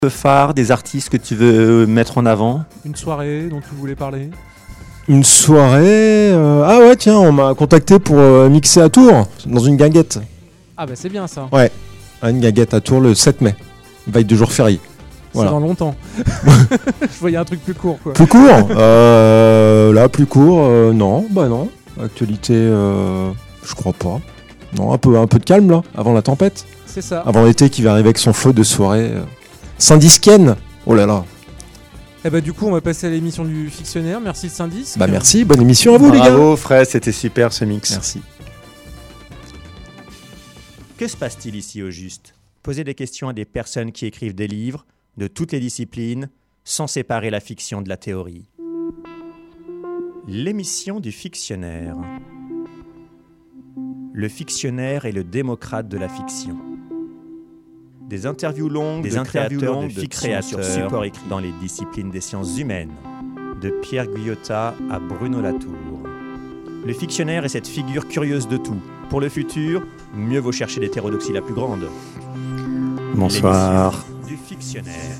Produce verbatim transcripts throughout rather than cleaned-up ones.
phare, des artistes que tu veux mettre en avant? Une soirée dont tu voulais parler? Une soirée... euh, Ah ouais, tiens, on m'a contacté pour euh, mixer à Tours, dans une guinguette. Ah bah c'est bien ça. Ouais, une guinguette à Tours le sept mai, veille de jour férié. Voilà. C'est dans longtemps. Je voyais un truc plus court, quoi. Plus court euh, Là, plus court, euh, non, bah non. Actualité, euh, je crois pas. Non, un peu, un peu de calme là, avant la tempête. C'est ça. Avant l'été qui va arriver avec son flot de soirée. Euh. Saint-Disquienne. Oh là là. Et bah du coup, on va passer à l'émission du fictionnaire. Merci le Saint-Disque. Bah merci, bonne émission à vous les gars. Bravo Fred, c'était super ce mix. Merci. Que se passe-t-il ici au juste? Poser des questions à des personnes qui écrivent des livres, de toutes les disciplines, sans séparer la fiction de la théorie. L'émission du fictionnaire. Le fictionnaire est le démocrate de la fiction. Des interviews longues, des de créateurs longues de fiction sur support écrit dans les disciplines des sciences humaines, de Pierre Guyotat à Bruno Latour. Le fictionnaire est cette figure curieuse de tout. Pour le futur, mieux vaut chercher l'hétérodoxie la plus grande. Bonsoir. Du fictionnaire.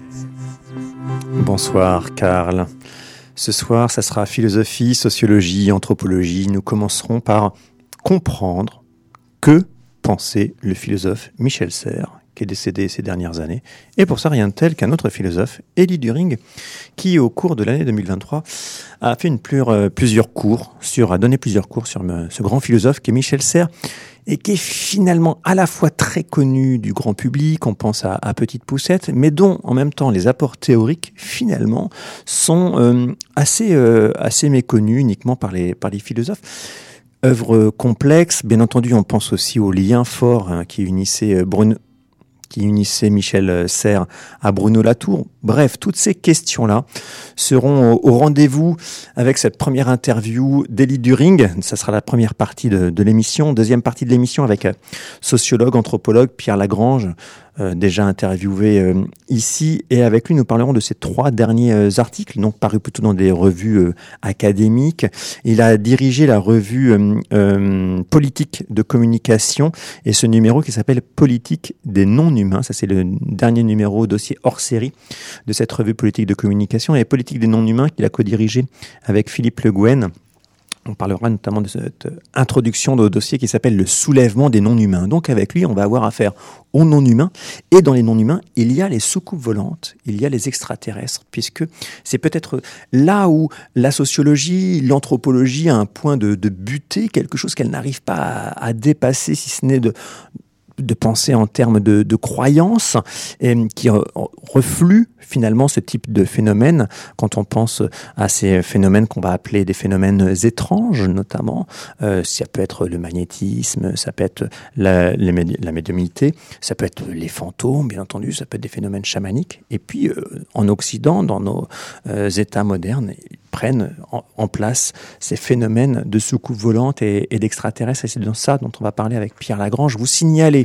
Bonsoir Karl. Ce soir, ça sera philosophie, sociologie, anthropologie. Nous commencerons par comprendre que pensait le philosophe Michel Serres, qui est décédé ces dernières années. Et pour ça, rien de tel qu'un autre philosophe, Élie Düring, qui au cours de l'année deux mille vingt-trois a fait une plure, euh, plusieurs cours, sur, a donné plusieurs cours sur me, ce grand philosophe qui est Michel Serres, et qui est finalement à la fois très connu du grand public, on pense à, à Petite Poucette, mais dont en même temps les apports théoriques finalement sont euh, assez, euh, assez méconnus uniquement par les, par les philosophes. Œuvre complexe, bien entendu on pense aussi aux liens forts hein, qui unissaient euh, Bruno, qui unissait Michel Serres à Bruno Latour. Bref, toutes ces questions-là seront au, au rendez-vous avec cette première interview d'Élie Düring. Ça sera la première partie de, de l'émission. Deuxième partie de l'émission avec euh, sociologue, anthropologue Pierre Lagrange, euh, déjà interviewé euh, ici. Et avec lui, nous parlerons de ces trois derniers euh, articles, donc parus plutôt dans des revues euh, académiques. Il a dirigé la revue euh, euh, Politique de communication et ce numéro qui s'appelle Politique des non-humains. Ça, c'est le dernier numéro dossier hors série de cette revue Politique de communication et Politique des non-humains qu'il a co-dirigé avec Philippe Le Guen. On parlera notamment de cette introduction de dossier qui s'appelle le soulèvement des non-humains. Donc avec lui, on va avoir affaire aux non-humains. Et dans les non-humains, il y a les soucoupes volantes, il y a les extraterrestres, puisque c'est peut-être là où la sociologie, l'anthropologie a un point de, de butée, quelque chose qu'elle n'arrive pas à, à dépasser, si ce n'est de... de penser en termes de, de croyances et qui refluent finalement ce type de phénomène quand on pense à ces phénomènes qu'on va appeler des phénomènes étranges notamment. Euh, ça peut être le magnétisme, ça peut être la, la, la médiumnité, ça peut être les fantômes bien entendu, ça peut être des phénomènes chamaniques. Et puis euh, en Occident, dans nos euh, États modernes, ils prennent en, en place ces phénomènes de soucoupe volante et, et d'extraterrestres. Et c'est de ça dont on va parler avec Pierre Lagrange. Vous signalez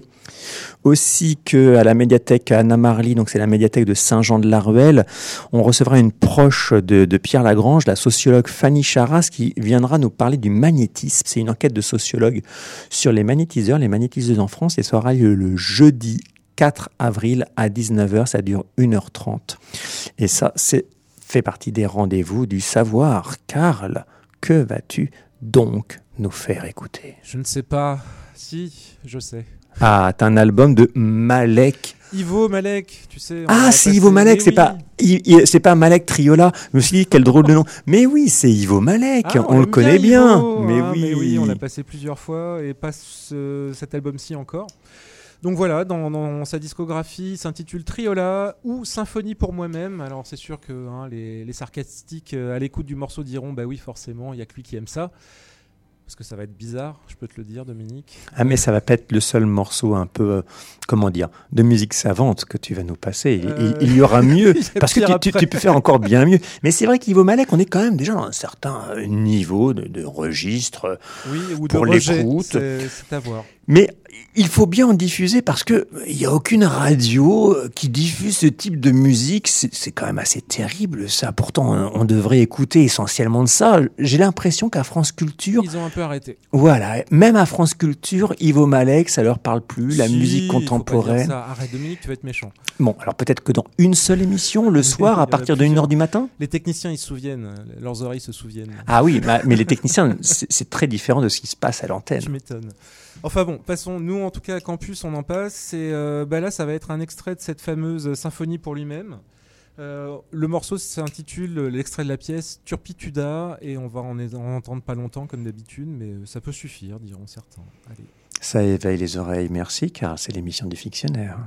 aussi qu'à la médiathèque Anna Marly, donc c'est la médiathèque de Saint-Jean-de-la-Ruelle, on recevra une proche de, de Pierre Lagrange, la sociologue Fanny Charras, qui viendra nous parler du magnétisme. C'est une enquête de sociologue sur les magnétiseurs, les magnétiseuses en France, et ça aura lieu le jeudi quatre avril à dix-neuf heures, ça dure une heure trente. Et ça, c'est fait partie des rendez-vous du savoir. Karl, que vas-tu donc nous faire écouter? Je ne sais pas. Si, je sais. Ah, t'as un album de Malek. Ivo Malek, tu sais. Ah, c'est Ivo Malek, c'est, oui. pas, I, I, c'est pas Malek Triola. Je me suis dit, quel drôle de nom. Mais oui, c'est Ivo Malek, ah, on, on le connaît bien. Ivo, mais, hein, oui. mais oui, on l'a passé plusieurs fois et pas ce, cet album-ci encore. Donc voilà, dans, dans sa discographie, il s'intitule Triola ou Symphonie pour moi-même. Alors c'est sûr que hein, les, les sarcastiques à l'écoute du morceau diront, bah oui, forcément, il n'y a que lui qui aime ça. Parce que ça va être bizarre, je peux te le dire, Dominique. Ah, mais ça va pas être le seul morceau un peu, euh, comment dire, de musique savante que tu vas nous passer. Il, euh... il, il y aura mieux, parce que tu, tu, tu peux faire encore bien mieux. Mais c'est vrai qu'Ivo Malek, on est quand même déjà dans un certain niveau de, de registre oui, ou pour de rejet, l'écoute. C'est, c'est à voir. Mais il faut bien en diffuser parce que il y a aucune radio qui diffuse ce type de musique. C'est, c'est quand même assez terrible, ça. Pourtant, on devrait écouter essentiellement de ça. J'ai l'impression qu'à France Culture... Ils ont un peu arrêté. Voilà. Même à France Culture, Ivo Malek, ça leur parle plus. La si, musique contemporaine... Faut pas dire ça. Arrête, Dominique, tu vas être méchant. Bon, alors peut-être que dans une seule émission, le soir, à partir de une heure du matin. Les techniciens, ils se souviennent. Leurs oreilles se souviennent. Ah oui, mais les techniciens, c'est, c'est très différent de ce qui se passe à l'antenne. Je m'étonne. Enfin bon, passons. Nous, en tout cas, à Campus, on en passe. Et euh, bah là, ça va être un extrait de cette fameuse symphonie pour lui-même. Euh, le morceau s'intitule, l'extrait de la pièce, Turpituda. Et on va en, en entendre pas longtemps, comme d'habitude. Mais ça peut suffire, diront certains. Allez. Ça éveille les oreilles, merci, car c'est l'émission du Fictionnaire.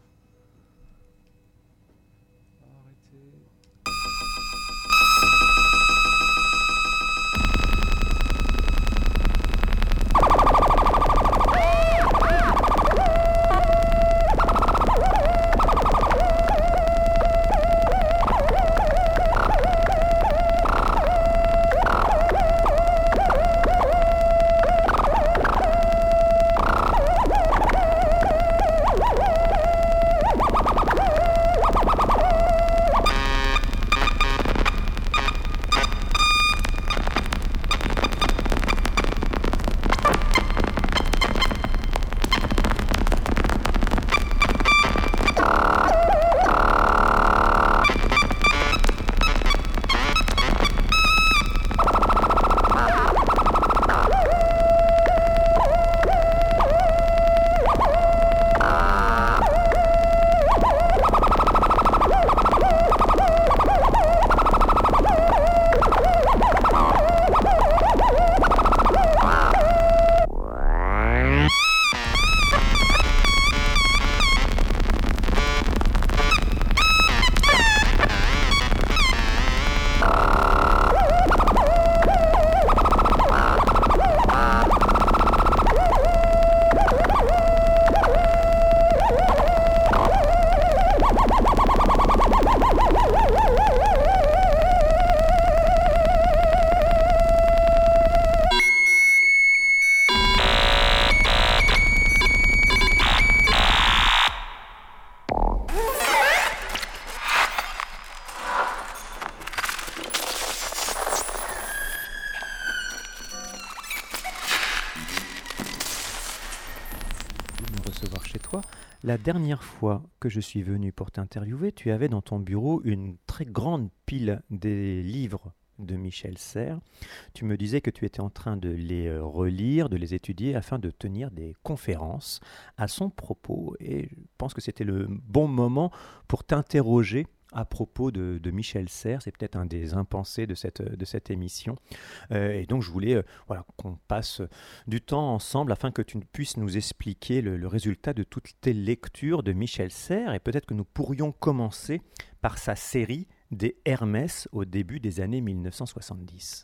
La dernière fois que je suis venu pour t'interviewer, tu avais dans ton bureau une très grande pile des livres de Michel Serres. Tu me disais que tu étais en train de les relire, de les étudier afin de tenir des conférences à son propos. Et je pense que c'était le bon moment pour t'interroger à propos de, de Michel Serres. C'est peut-être un des impensés de cette, de cette émission. Euh, et donc je voulais euh, voilà, qu'on passe du temps ensemble afin que tu puisses nous expliquer le, le résultat de toutes tes lectures de Michel Serres. Et peut-être que nous pourrions commencer par sa série des Hermès au début des années mille neuf cent soixante-dix.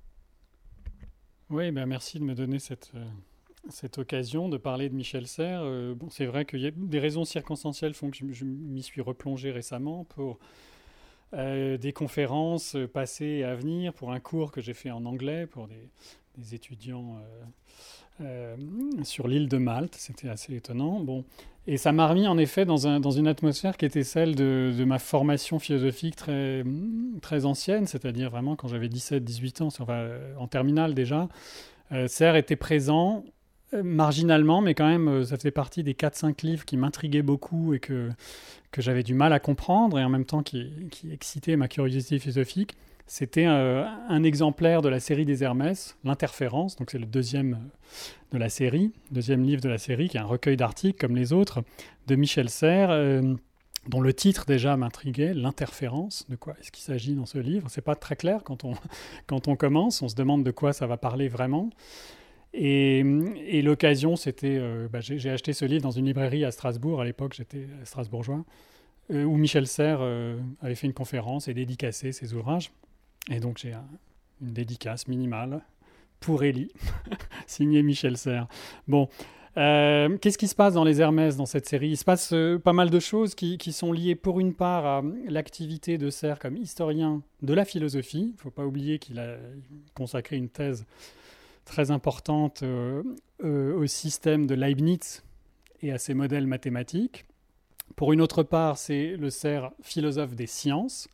Oui, ben merci de me donner cette, euh, cette occasion de parler de Michel Serres. Euh, bon, c'est vrai qu'il y a des raisons circonstancielles font que je, je m'y suis replongé récemment pour euh, des conférences passées et à venir, pour un cours que j'ai fait en anglais pour des, des étudiants euh, euh, sur l'île de Malte. C'était assez étonnant. Bon. Et ça m'a remis en effet dans, un, dans une atmosphère qui était celle de, de ma formation philosophique très, très ancienne, c'est-à-dire vraiment quand j'avais dix-sept dix-huit ans, enfin, en terminale déjà. Euh, Serres était présent euh, marginalement, mais quand même, euh, ça faisait partie des quatre cinq livres qui m'intriguaient beaucoup et que, que j'avais du mal à comprendre, et en même temps qui, qui excitaient ma curiosité philosophique. C'était euh, un exemplaire de la série des Hermès, L'Interférence, donc c'est le deuxième de la série, deuxième livre de la série, qui est un recueil d'articles comme les autres, de Michel Serres, euh, dont le titre déjà m'intriguait, L'Interférence. De quoi est-ce qu'il s'agit dans ce livre ? C'est pas très clair quand on, quand on commence, on se demande de quoi ça va parler vraiment. Et, et l'occasion, c'était, euh, bah, j'ai, j'ai acheté ce livre dans une librairie à Strasbourg, à l'époque j'étais strasbourgeois, euh, où Michel Serres euh, avait fait une conférence et dédicacé ses ouvrages. Et donc j'ai un, une dédicace minimale pour Élie, signé Michel Serres. Bon, euh, qu'est-ce qui se passe dans les Hermès, dans cette série ? Il se passe euh, pas mal de choses qui, qui sont liées pour une part à l'activité de Serres comme historien de la philosophie. Il ne faut pas oublier qu'il a consacré une thèse très importante euh, euh, au système de Leibniz et à ses modèles mathématiques. Pour une autre part, c'est le cerf philosophe des sciences.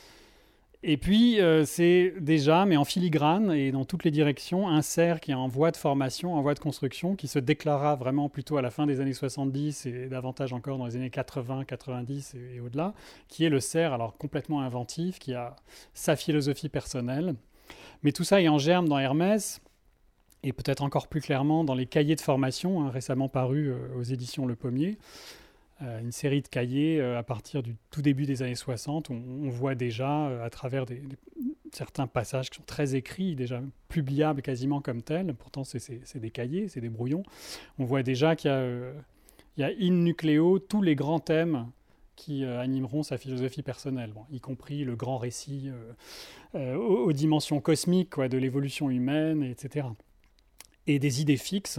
Et puis, euh, c'est déjà, mais en filigrane et dans toutes les directions, un cerf qui est en voie de formation, en voie de construction, qui se déclarera vraiment plutôt à la fin des années soixante-dix et davantage encore dans les années quatre-vingts, quatre-vingt-dix et, et au-delà, qui est le cerf, alors complètement inventif, qui a sa philosophie personnelle. Mais tout ça est en germe dans Hermès, et peut-être encore plus clairement dans les cahiers de formation, hein, récemment parus euh, aux éditions Le Pommier. Euh, une série de cahiers euh, à partir du tout début des années soixante, où on, on voit déjà euh, à travers des, des, certains passages qui sont très écrits, déjà publiables quasiment comme tels, pourtant c'est, c'est, c'est des cahiers, c'est des brouillons, on voit déjà qu'il y a, euh, il y a in nucléo tous les grands thèmes qui euh, animeront sa philosophie personnelle, bon, y compris le grand récit euh, euh, aux, aux dimensions cosmiques quoi, de l'évolution humaine, et cetera. Et des idées fixes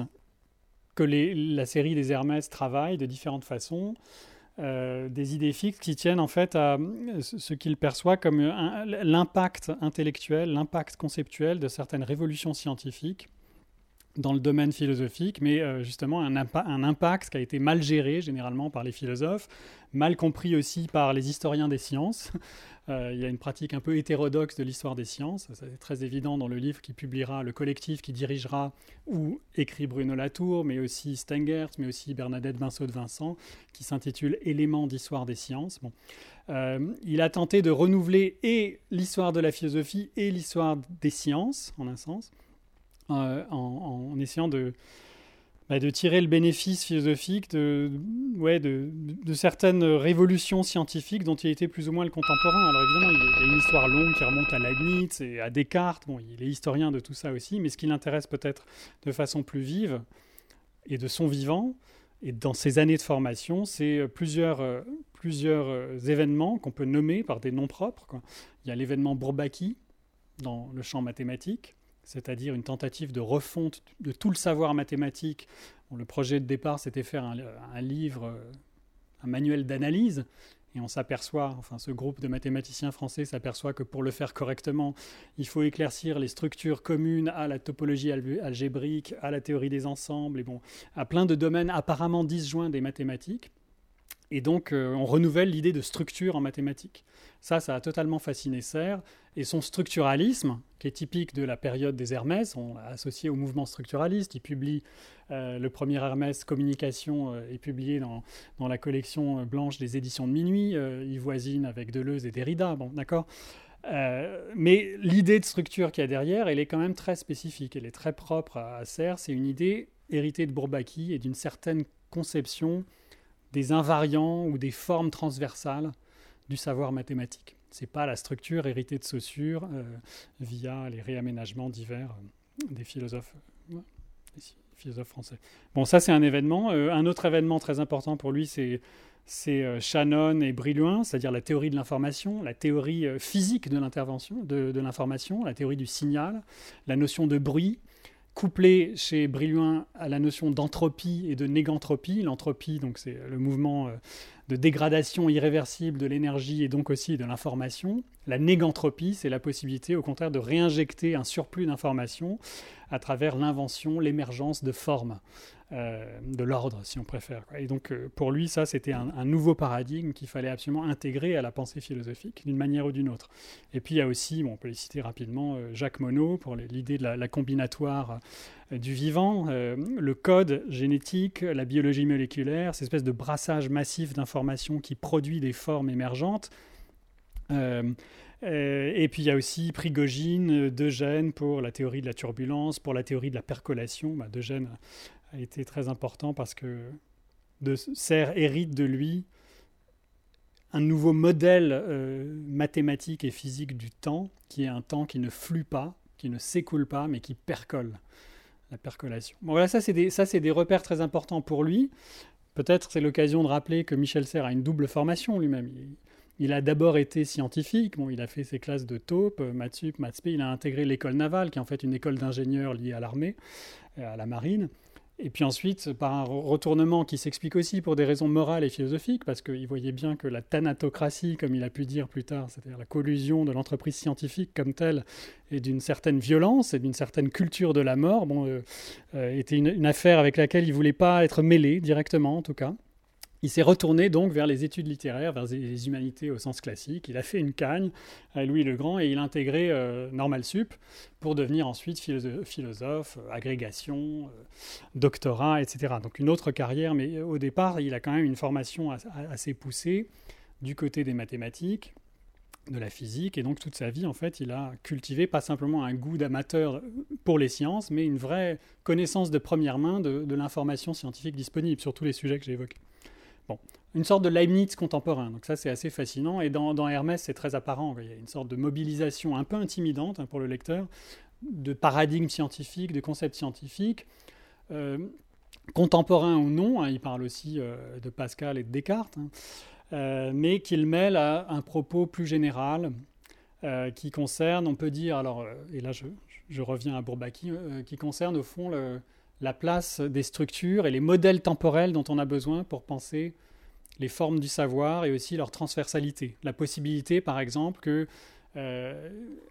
que les, la série des Hermès travaille de différentes façons, euh, des idées fixes qui tiennent en fait à ce qu'il perçoit comme un, l'impact intellectuel, l'impact conceptuel de certaines révolutions scientifiques dans le domaine philosophique, mais euh, justement un, impa- un impact qui a été mal géré généralement par les philosophes, mal compris aussi par les historiens des sciences. Euh, il y a une pratique un peu hétérodoxe de l'histoire des sciences, c'est très évident dans le livre qui publiera, le collectif qui dirigera, où écrit Bruno Latour, mais aussi Stengert, mais aussi Bernadette Binceau de Vincent, qui s'intitule « Éléments d'histoire des sciences ». Bon. Euh, il a tenté de renouveler et l'histoire de la philosophie et l'histoire des sciences, en un sens, Euh, en, en essayant de, bah, de tirer le bénéfice philosophique de, ouais, de, de certaines révolutions scientifiques dont il était plus ou moins le contemporain. Alors évidemment, il y a une histoire longue qui remonte à Leibniz et à Descartes. Bon, il est historien de tout ça aussi, mais ce qui l'intéresse peut-être de façon plus vive et de son vivant, et dans ses années de formation, c'est plusieurs, euh, plusieurs euh, événements qu'on peut nommer par des noms propres, quoi. Il y a l'événement Bourbaki dans le champ mathématique, c'est-à-dire une tentative de refonte de tout le savoir mathématique. Bon, le projet de départ, c'était faire un, un livre, un manuel d'analyse, et on s'aperçoit, enfin ce groupe de mathématiciens français s'aperçoit que pour le faire correctement, il faut éclaircir les structures communes à la topologie algébrique, à la théorie des ensembles, et bon, à plein de domaines apparemment disjoints des mathématiques. Et donc, euh, on renouvelle l'idée de structure en mathématiques. Ça, ça a totalement fasciné Serre. Et son structuralisme, qui est typique de la période des Hermès, on l'a associé au mouvement structuraliste. Il publie euh, le premier Hermès, Communication, euh, est publié dans, dans la collection blanche des éditions de Minuit. Euh, il voisine avec Deleuze et Derrida. Bon, d'accord. Euh, mais l'idée de structure qu'il y a derrière, elle est quand même très spécifique. Elle est très propre à, à Serre. C'est une idée héritée de Bourbaki et d'une certaine conception des invariants ou des formes transversales du savoir mathématique. Ce n'est pas la structure héritée de Saussure euh, via les réaménagements divers euh, des philosophes, euh, des philosophes français. Bon, ça c'est un événement. Euh, un autre événement très important pour lui, c'est, c'est euh, Shannon et Brillouin, c'est-à-dire la théorie de l'information, la théorie euh, physique de l'intervention, de, de l'information, la théorie du signal, la notion de bruit, couplé chez Brillouin à la notion d'entropie et de négantropie. L'entropie, donc, c'est le mouvement de dégradation irréversible de l'énergie et donc aussi de l'information. La négantropie, c'est la possibilité, au contraire, de réinjecter un surplus d'informations à travers l'invention, l'émergence de formes, euh, de l'ordre, si on préfère. Et donc, euh, pour lui, ça, c'était un, un nouveau paradigme qu'il fallait absolument intégrer à la pensée philosophique, d'une manière ou d'une autre. Et puis, il y a aussi, bon, on peut les citer rapidement, euh, Jacques Monod, pour les, l'idée de la, la combinatoire euh, du vivant, euh, le code génétique, la biologie moléculaire, cette espèce de brassage massif d'informations qui produit des formes émergentes. Euh, euh, et puis il y a aussi Prigogine, D'Eugène pour la théorie de la turbulence, pour la théorie de la percolation. Bah, D'Eugène a été très important parce que de Serre hérite de lui un nouveau modèle euh, mathématique et physique du temps, qui est un temps qui ne flue pas, qui ne s'écoule pas, mais qui percole, la percolation. Bon, voilà, ça c'est des, ça c'est des repères très importants pour lui. Peut-être c'est l'occasion de rappeler que Michel Serres a une double formation lui-même. Il, il a d'abord été scientifique, bon, il a fait ses classes de taupe, maths sup, maths spé, il a intégré l'école navale, qui est en fait une école d'ingénieurs liée à l'armée, à la marine. Et puis ensuite, par un retournement qui s'explique aussi pour des raisons morales et philosophiques, parce qu'il voyait bien que la thanatocratie, comme il a pu dire plus tard, c'est-à-dire la collusion de l'entreprise scientifique comme telle, et d'une certaine violence et d'une certaine culture de la mort, bon, euh, euh, était une, une affaire avec laquelle il ne voulait pas être mêlé directement, en tout cas. Il s'est retourné donc vers les études littéraires, vers les humanités au sens classique. Il a fait une cagne à Louis le Grand et il a intégré euh, Normal Sup pour devenir ensuite philosophe, philosophe euh, agrégation, euh, doctorat, et cetera. Donc une autre carrière, mais au départ, il a quand même une formation assez poussée du côté des mathématiques, de la physique, et donc toute sa vie, en fait, il a cultivé pas simplement un goût d'amateur pour les sciences, mais une vraie connaissance de première main de, de l'information scientifique disponible sur tous les sujets que j'ai évoqués. Bon, une sorte de Leibniz contemporain, donc ça c'est assez fascinant, et dans, dans Hermès c'est très apparent, il y a une sorte de mobilisation un peu intimidante hein, pour le lecteur, de paradigmes scientifiques, de concepts scientifiques, euh, contemporains ou non, hein, il parle aussi euh, de Pascal et de Descartes, hein, euh, mais qu'il mêle à un propos plus général, euh, qui concerne, on peut dire, alors, euh, et là je, je reviens à Bourbaki, euh, qui concerne au fond le... la place des structures et les modèles temporels dont on a besoin pour penser les formes du savoir et aussi leur transversalité. La possibilité, par exemple, que euh,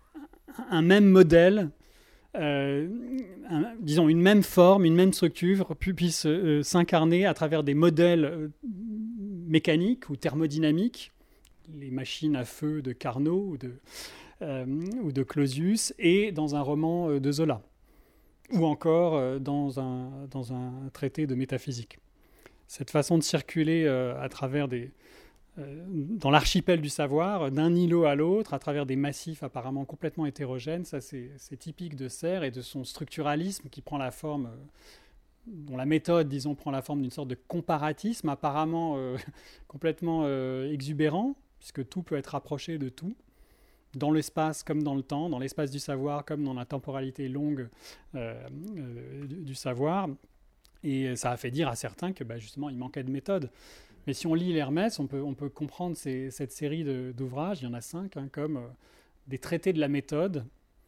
un même modèle, euh, un, disons une même forme, une même structure puisse euh, s'incarner à travers des modèles euh, mécaniques ou thermodynamiques, les machines à feu de Carnot ou de, euh, ou de Clausius, et dans un roman euh, de Zola, ou encore euh, dans, un, dans un traité de métaphysique. Cette façon de circuler euh, à travers des, euh, dans l'archipel du savoir, d'un îlot à l'autre, à travers des massifs apparemment complètement hétérogènes, ça c'est, c'est typique de Serre et de son structuralisme qui prend la forme, euh, dont la méthode, disons, prend la forme d'une sorte de comparatisme apparemment euh, complètement euh, exubérant, puisque tout peut être rapproché de tout, dans l'espace comme dans le temps, dans l'espace du savoir comme dans la temporalité longue euh, euh, du, du savoir. Et ça a fait dire à certains que bah, justement il manquait de méthode. Mais si on lit l'Hermès, on peut, on peut comprendre ces, cette série de, d'ouvrages, il y en a cinq, hein, comme euh, des traités de la méthode,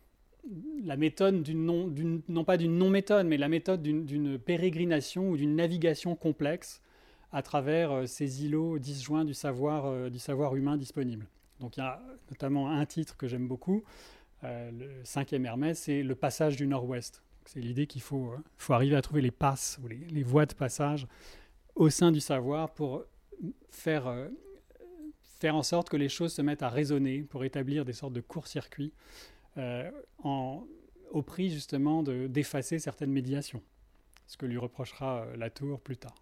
la méthode d'une non, d'une, non pas d'une non-méthode, mais la méthode d'une, d'une pérégrination ou d'une navigation complexe à travers euh, ces îlots disjoints du savoir, euh, du savoir humain disponible. Donc il y a notamment un titre que j'aime beaucoup, euh, le cinquième Hermès, c'est le passage du Nord-Ouest. C'est l'idée qu'il faut, euh, faut arriver à trouver les passes ou les, les voies de passage au sein du savoir pour faire, euh, faire en sorte que les choses se mettent à résonner, pour établir des sortes de court-circuits euh, en, au prix justement de, d'effacer certaines médiations, ce que lui reprochera euh, Latour plus tard.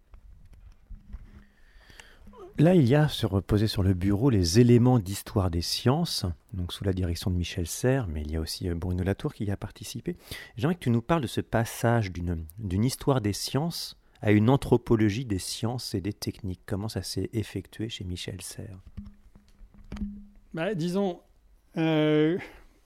Là, il y a se reposer sur le bureau les éléments d'histoire des sciences, donc sous la direction de Michel Serres, mais il y a aussi Bruno Latour qui y a participé. J'aimerais que tu nous parles de ce passage d'une, d'une histoire des sciences à une anthropologie des sciences et des techniques. Comment ça s'est effectué chez Michel Serres ? Bah, disons... Euh...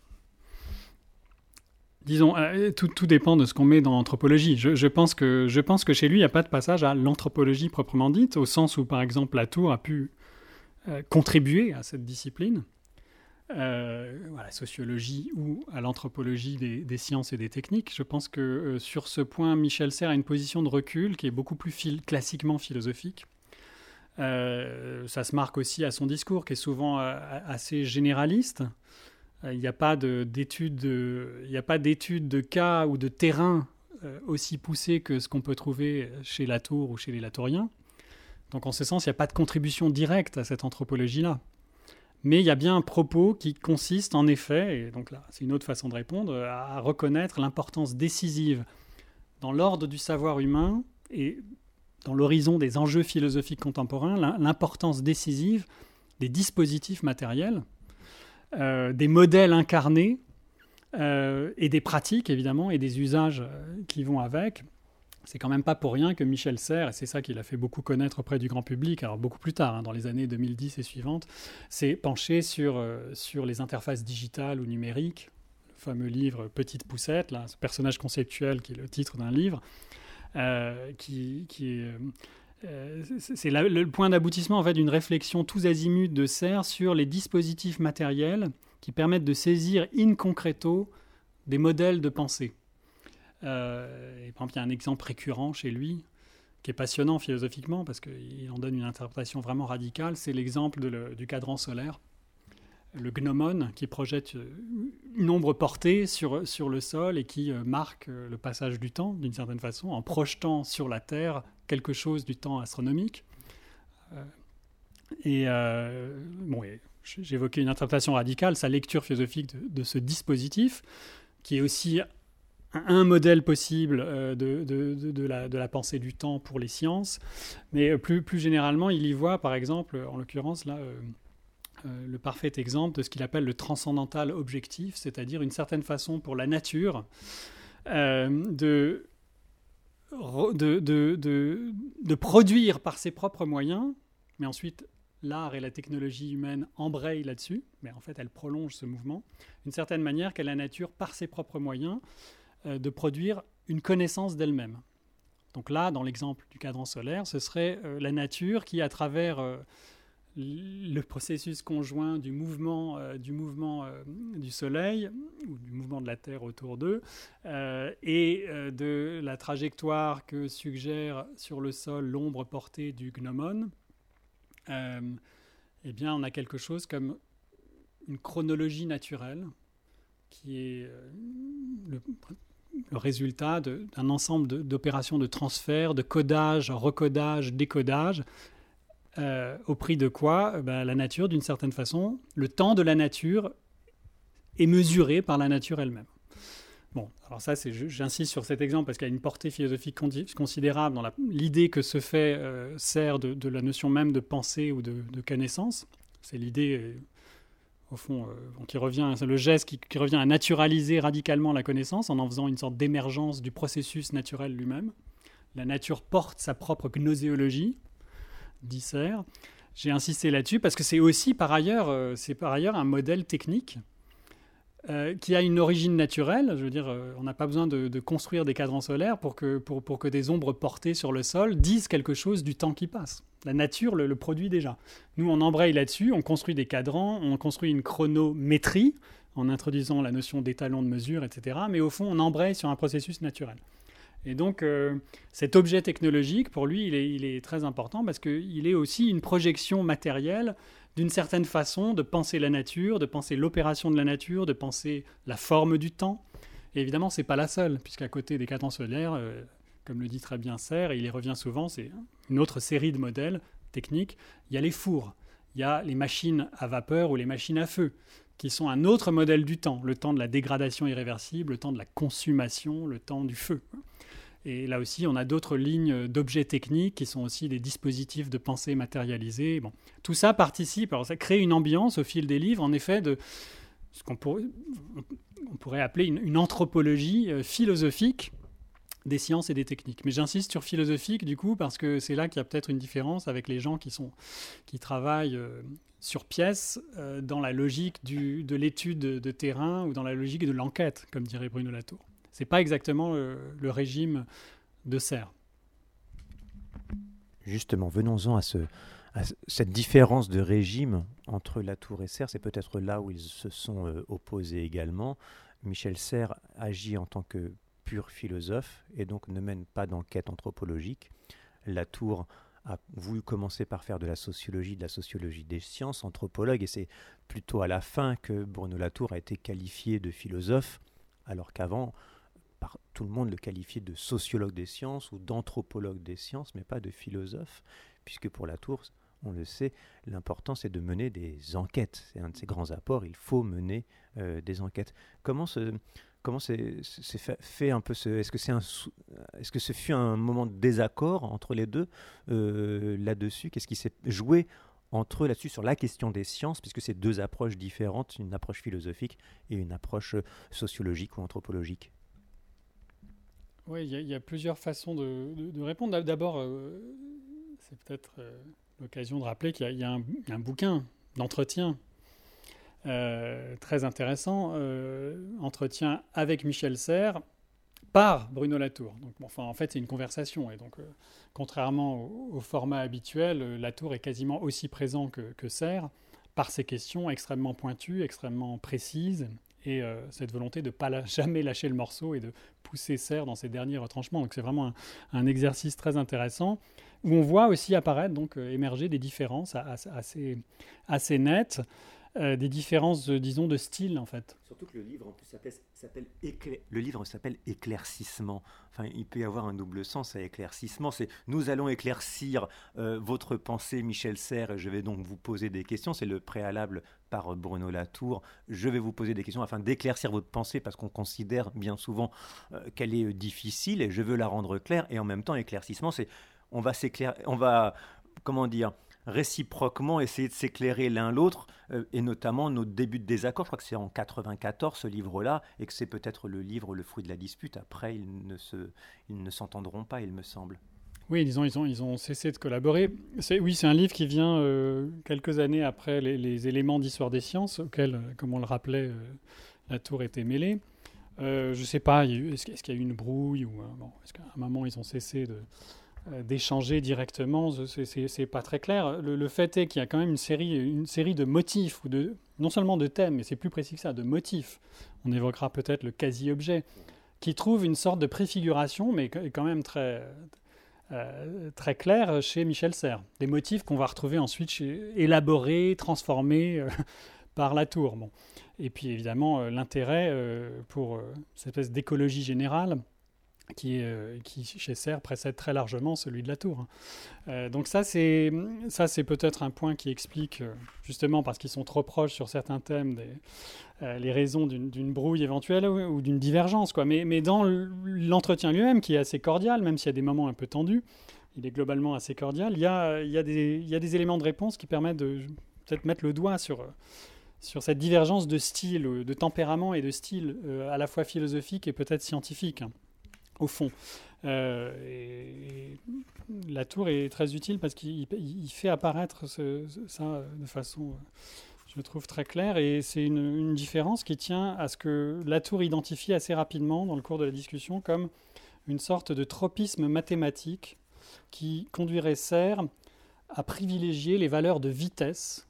Disons, euh, tout, tout dépend de ce qu'on met dans l'anthropologie. Je, je, pense que, je pense que chez lui, il n'y a pas de passage à l'anthropologie proprement dite, au sens où, par exemple, Latour a pu euh, contribuer à cette discipline, euh, à la sociologie ou à l'anthropologie des, des sciences et des techniques. Je pense que euh, sur ce point, Michel Serres a une position de recul qui est beaucoup plus phil- classiquement philosophique. Euh, ça se marque aussi à son discours, qui est souvent euh, assez généraliste. Il n'y a pas de, d'études de, il n'y a pas d'études de cas ou de terrain euh, aussi poussées que ce qu'on peut trouver chez Latour ou chez les Latouriens. Donc en ce sens, il n'y a pas de contribution directe à cette anthropologie-là. Mais il y a bien un propos qui consiste en effet, et donc là c'est une autre façon de répondre, à reconnaître l'importance décisive dans l'ordre du savoir humain et dans l'horizon des enjeux philosophiques contemporains, l'importance décisive des dispositifs matériels, Euh, des modèles incarnés euh, et des pratiques, évidemment, et des usages euh, qui vont avec. C'est quand même pas pour rien que Michel Serres, et c'est ça qu'il a fait beaucoup connaître auprès du grand public, alors beaucoup plus tard, hein, dans les années deux mille dix et suivantes, s'est penché sur, euh, sur les interfaces digitales ou numériques, le fameux livre Petite Poussette, là, ce personnage conceptuel qui est le titre d'un livre, euh, qui, qui est... Euh, c'est la, le point d'aboutissement en fait, d'une réflexion tous azimuts de Serres sur les dispositifs matériels qui permettent de saisir in concreto des modèles de pensée. Euh, et par exemple, il y a un exemple récurrent chez lui qui est passionnant philosophiquement parce qu'il en donne une interprétation vraiment radicale. C'est l'exemple de le, du cadran solaire, le gnomon qui projette une ombre portée sur, sur le sol et qui euh, marque euh, le passage du temps d'une certaine façon en projetant sur la Terre quelque chose du temps astronomique. Euh, et euh, bon, et j'évoquais une interprétation radicale, sa lecture philosophique de, de ce dispositif qui est aussi un modèle possible euh, de, de, de, de, la, de la pensée du temps pour les sciences, mais plus, plus généralement, il y voit, par exemple, en l'occurrence, là, euh, euh, le parfait exemple de ce qu'il appelle le transcendantal objectif, c'est-à-dire une certaine façon pour la nature euh, de, de, de, de, de produire par ses propres moyens, mais ensuite l'art et la technologie humaine embrayent là-dessus, mais en fait, elle prolonge ce mouvement, d'une certaine manière qu'est la nature, par ses propres moyens, de produire une connaissance d'elle-même. Donc là, dans l'exemple du cadran solaire, ce serait euh, la nature qui, à travers euh, le processus conjoint du mouvement, euh, du, mouvement euh, du Soleil, ou du mouvement de la Terre autour d'eux, euh, et euh, de la trajectoire que suggère sur le sol l'ombre portée du gnomon, euh, eh bien, on a quelque chose comme une chronologie naturelle qui est euh, le, le résultat de, d'un ensemble de, d'opérations de transfert, de codage, recodage, décodage, euh, au prix de quoi euh, ben, la nature, d'une certaine façon, le temps de la nature est mesuré par la nature elle-même. Bon, alors ça, c'est, j'insiste sur cet exemple parce qu'il y a une portée philosophique considérable dans la, l'idée que ce fait euh, sert de, de la notion même de pensée ou de, de connaissance. C'est l'idée... Euh, au fond, euh, qui revient, c'est le geste qui, qui revient à naturaliser radicalement la connaissance en en faisant une sorte d'émergence du processus naturel lui-même. La nature porte sa propre gnoséologie, dit Serre. J'ai insisté là-dessus parce que c'est aussi par ailleurs, euh, c'est par ailleurs un modèle technique euh, qui a une origine naturelle. Je veux dire, euh, on n'a pas besoin de, de construire des cadrans solaires pour que, pour, pour que des ombres portées sur le sol disent quelque chose du temps qui passe. La nature le, le produit déjà. Nous, on embraye là-dessus, on construit des cadrans, on construit une chronométrie en introduisant la notion d'étalon de mesure, et cetera. Mais au fond, on embraye sur un processus naturel. Et donc, euh, cet objet technologique, pour lui, il est, il est très important parce qu'il est aussi une projection matérielle d'une certaine façon de penser la nature, de penser l'opération de la nature, de penser la forme du temps. Et évidemment, ce n'est pas la seule, puisqu'à côté des cadrans solaires, euh, comme le dit très bien Serre, et il y revient souvent, c'est une autre série de modèles techniques. Il y a les fours, il y a les machines à vapeur ou les machines à feu, qui sont un autre modèle du temps, le temps de la dégradation irréversible, le temps de la consommation, le temps du feu. Et là aussi, on a d'autres lignes d'objets techniques qui sont aussi des dispositifs de pensée matérialisés. Bon, tout ça participe, alors ça crée une ambiance au fil des livres, en effet, de ce qu'on pourrait, on pourrait appeler une, une anthropologie philosophique des sciences et des techniques. Mais j'insiste sur philosophique, du coup, parce que c'est là qu'il y a peut-être une différence avec les gens qui, sont, qui travaillent euh, sur pièce euh, dans la logique du, de l'étude de, de terrain ou dans la logique de l'enquête, comme dirait Bruno Latour. Ce n'est pas exactement le, le régime de Serre. Justement, venons-en à, ce, à cette différence de régime entre Latour et Serre. C'est peut-être là où ils se sont euh, opposés également. Michel Serre agit en tant que pur philosophe et donc ne mène pas d'enquête anthropologique. Latour a voulu commencer par faire de la sociologie, de la sociologie des sciences, anthropologue, et c'est plutôt à la fin que Bruno Latour a été qualifié de philosophe, alors qu'avant, par, tout le monde le qualifiait de sociologue des sciences ou d'anthropologue des sciences, mais pas de philosophe, puisque pour Latour, on le sait, l'important c'est de mener des enquêtes. C'est un de ses grands apports, il faut mener euh, des enquêtes. Comment ce... Comment c'est, c'est fait, fait un peu ce, est-ce que c'est un, est-ce que ce fut un moment de désaccord entre les deux euh, là-dessus? Qu'est-ce qui s'est joué entre eux là-dessus sur la question des sciences, puisque c'est deux approches différentes, une approche philosophique et une approche sociologique ou anthropologique? Oui, il y, y a plusieurs façons de, de, de répondre. D'abord, euh, c'est peut-être euh, l'occasion de rappeler qu'il y a, il y a un, un bouquin d'entretien Euh, très intéressant, euh, entretien avec Michel Serre par Bruno Latour. Donc, bon, enfin, en fait, c'est une conversation. Et donc, euh, contrairement au, au format habituel, euh, Latour est quasiment aussi présent que, que Serre par ses questions extrêmement pointues, extrêmement précises et euh, cette volonté de ne pas la, jamais lâcher le morceau et de pousser Serre dans ses derniers retranchements. Donc c'est vraiment un, un exercice très intéressant où on voit aussi apparaître, donc euh, émerger des différences assez, assez nettes, euh, des différences, euh, disons, de style en fait. Surtout que le livre en plus s'appelle, s'appelle éclair... le livre s'appelle éclaircissement. Enfin, il peut y avoir un double sens à éclaircissement. C'est nous allons éclaircir euh, votre pensée, Michel Serres, et je vais donc vous poser des questions. C'est le préalable par Bruno Latour. Je vais vous poser des questions afin d'éclaircir votre pensée parce qu'on considère bien souvent euh, qu'elle est difficile et je veux la rendre claire. Et en même temps, éclaircissement, c'est on va s'éclairer, on va comment dire. réciproquement essayer de s'éclairer l'un l'autre, euh, et notamment nos débuts de désaccord. Je crois que c'est en quatre-vingt-quatorze, ce livre-là, et que c'est peut-être le livre Le fruit de la dispute. Après, ils ne, se, ils ne s'entendront pas, il me semble. Oui, disons, ils ont, ils ont cessé de collaborer. C'est, oui, c'est un livre qui vient euh, quelques années après les, les éléments d'histoire des sciences, auxquels, comme on le rappelait, euh, Latour était mêlé. Euh, je ne sais pas, il y a eu, est-ce, est-ce qu'il y a eu une brouille ou, euh, bon, est-ce qu'à un moment, ils ont cessé de... d'échanger directement, c'est, c'est, c'est pas très clair. Le, le fait est qu'il y a quand même une série, une série de motifs, ou de, non seulement de thèmes, mais c'est plus précis que ça, de motifs. On évoquera peut-être le quasi-objet, qui trouve une sorte de préfiguration, mais quand même très, euh, très claire chez Michel Serres. Des motifs qu'on va retrouver ensuite chez, élaborés, transformés euh, par Latour. Bon. Et puis évidemment, euh, l'intérêt euh, pour euh, cette espèce d'écologie générale, Qui, euh, qui, chez Serres, précède très largement celui de Latour. Euh, donc ça c'est, ça, c'est peut-être un point qui explique, euh, justement parce qu'ils sont trop proches sur certains thèmes, des, euh, les raisons d'une, d'une brouille éventuelle ou, ou d'une divergence, quoi. Mais, mais dans l'entretien lui-même, qui est assez cordial, même s'il y a des moments un peu tendus, il est globalement assez cordial, il y a, il y a, des, il y a des éléments de réponse qui permettent de peut-être mettre le doigt sur... sur cette divergence de style, de tempérament et de style, euh, à la fois philosophique et peut-être scientifique, hein, au fond. Euh, et, et Latour est très utile parce qu'il il fait apparaître ce, ça de façon, je trouve, très claire. Et c'est une, une différence qui tient à ce que Latour identifie assez rapidement dans le cours de la discussion comme une sorte de tropisme mathématique qui conduirait Serres à privilégier les valeurs de vitesse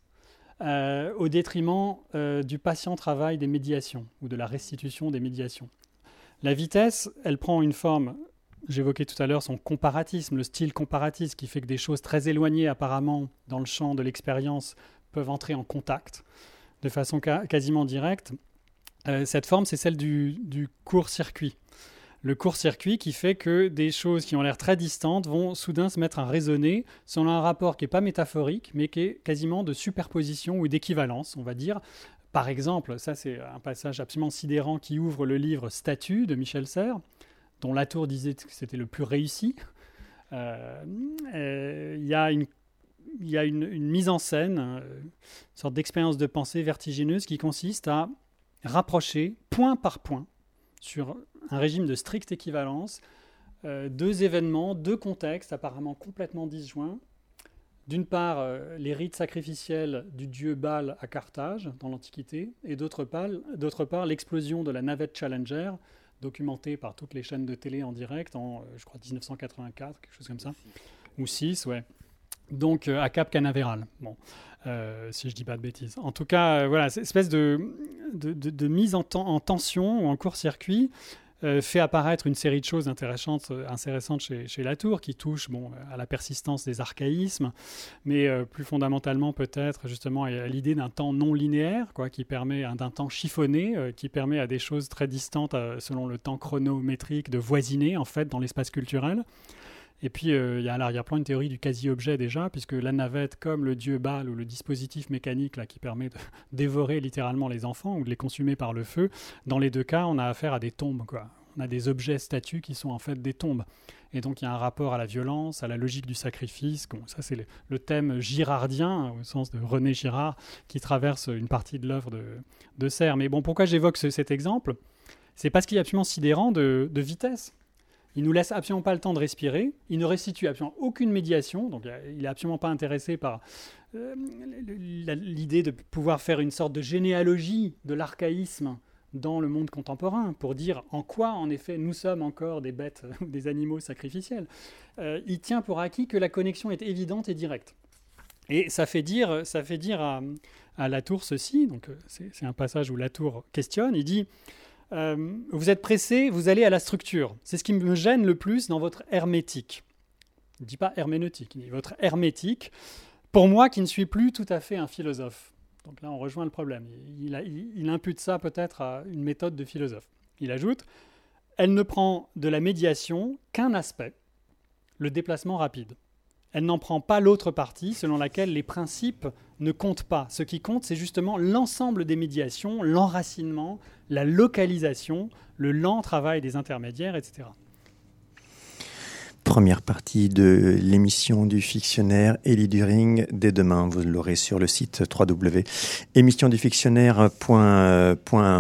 euh, au détriment euh, du patient travail des médiations ou de la restitution des médiations. La vitesse, elle prend une forme, j'évoquais tout à l'heure son comparatisme, le style comparatiste qui fait que des choses très éloignées apparemment dans le champ de l'expérience peuvent entrer en contact de façon ca- quasiment directe. Euh, cette forme, c'est celle du, du court-circuit. Le court-circuit qui fait que des choses qui ont l'air très distantes vont soudain se mettre à résonner selon un rapport qui n'est pas métaphorique, mais qui est quasiment de superposition ou d'équivalence, on va dire. Par exemple, ça c'est un passage absolument sidérant qui ouvre le livre Statues de Michel Serres, dont Latour disait que c'était le plus réussi. Euh, euh, il y a, une, il y a une, une mise en scène, une sorte d'expérience de pensée vertigineuse qui consiste à rapprocher point par point, sur un régime de stricte équivalence, euh, deux événements, deux contextes apparemment complètement disjoints. D'une part, euh, les rites sacrificiels du dieu Baal à Carthage, dans l'Antiquité, et d'autre part, d'autre part l'explosion de la navette Challenger, documentée par toutes les chaînes de télé en direct en, euh, je crois, dix-neuf cent quatre-vingt-quatre, quelque chose comme ça, ou six, ouais. Donc, euh, à Cap Canaveral, bon, euh, si je ne dis pas de bêtises. En tout cas, euh, voilà, cette espèce de, de, de, de mise en, ten- en tension ou en court-circuit, Euh, fait apparaître une série de choses intéressantes, intéressantes chez, chez Latour, qui touchent bon, à la persistance des archaïsmes, mais euh, plus fondamentalement peut-être justement à l'idée d'un temps non linéaire, quoi, qui permet hein, d'un temps chiffonné, euh, qui permet à des choses très distantes euh, selon le temps chronométrique de voisiner en fait dans l'espace culturel. Et puis, euh, il y a à l'arrière-plan une théorie du quasi-objet déjà, puisque la navette, comme le dieu Baal ou le dispositif mécanique là, qui permet de dévorer littéralement les enfants ou de les consumer par le feu, dans les deux cas, on a affaire à des tombes, quoi. On a des objets statues qui sont en fait des tombes. Et donc, il y a un rapport à la violence, à la logique du sacrifice. Bon, ça, c'est le, le thème girardien, au sens de René Girard, qui traverse une partie de l'œuvre de, de Serres. Mais bon, pourquoi j'évoque ce, cet exemple ? C'est parce qu'il est absolument sidérant de, de vitesse. Il nous laisse absolument pas le temps de respirer. Il ne restitue absolument aucune médiation. Donc, il n'est absolument pas intéressé par euh, l'idée de pouvoir faire une sorte de généalogie de l'archaïsme dans le monde contemporain pour dire en quoi, en effet, nous sommes encore des bêtes ou des animaux sacrificiels. Euh, il tient pour acquis que la connexion est évidente et directe. Et ça fait dire, ça fait dire à, à Latour ceci, donc c'est, c'est un passage où Latour questionne, il dit euh, « Vous êtes pressé, vous allez à la structure. C'est ce qui me gêne le plus dans votre hermétique. » Il ne dit pas herméneutique, il dit « Votre hermétique, pour moi qui ne suis plus tout à fait un philosophe. » Donc là, on rejoint le problème. Il, a, il, il impute ça peut-être à une méthode de philosophe. Il ajoute « Elle ne prend de la médiation qu'un aspect, le déplacement rapide. Elle n'en prend pas l'autre partie selon laquelle les principes ne comptent pas. Ce qui compte, c'est justement l'ensemble des médiations, l'enracinement, la localisation, le lent travail des intermédiaires, et cetera. Première partie de l'émission du fictionnaire Élie During. Dès demain, vous l'aurez sur le site w w w point émission du fictionnaire point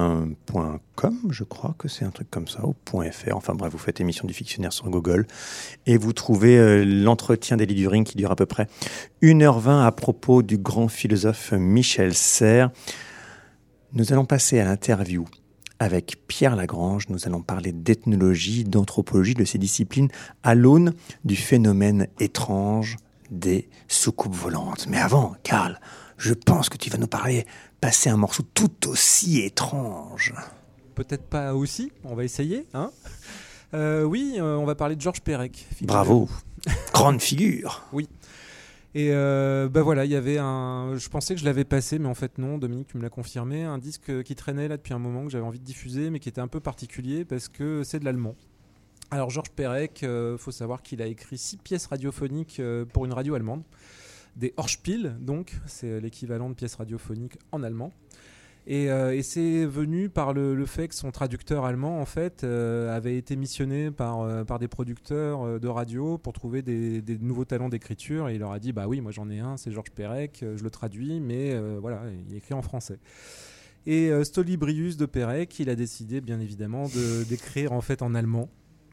com, je crois que c'est un truc comme ça, ou .fr. Enfin bref, vous faites émission du fictionnaire sur Google et vous trouvez euh, l'entretien d'Élie During qui dure à peu près une heure vingt à propos du grand philosophe Michel Serres. Nous allons passer à l'interview avec Pierre Lagrange. Nous allons parler d'ethnologie, d'anthropologie, de ces disciplines à l'aune du phénomène étrange des soucoupes volantes. Mais avant, Karl, je pense que tu vas nous parler, passer un morceau tout aussi étrange. Peut-être pas aussi, on va essayer. Hein euh, oui, euh, on va parler de Georges Perec. Bravo, grande figure. Oui. Et euh, bah voilà, il y avait un. Je pensais que je l'avais passé, mais en fait non. Dominique, tu me l'as confirmé. Un disque qui traînait là depuis un moment que j'avais envie de diffuser, mais qui était un peu particulier parce que c'est de l'allemand. Alors Georges Perec, il euh, faut savoir qu'il a écrit six pièces radiophoniques euh, pour une radio allemande, des Hörspiel, donc c'est l'équivalent de pièces radiophoniques en allemand. Et, euh, et c'est venu par le, le fait que son traducteur allemand, en fait, euh, avait été missionné par, euh, par des producteurs euh, de radio pour trouver des, des nouveaux talents d'écriture. Et il leur a dit, bah oui, moi j'en ai un, c'est Georges Perec, je le traduis, mais euh, voilà, il écrit en français. Et euh, Stolibrius de Perec, il a décidé, bien évidemment, de, d'écrire en fait en allemand.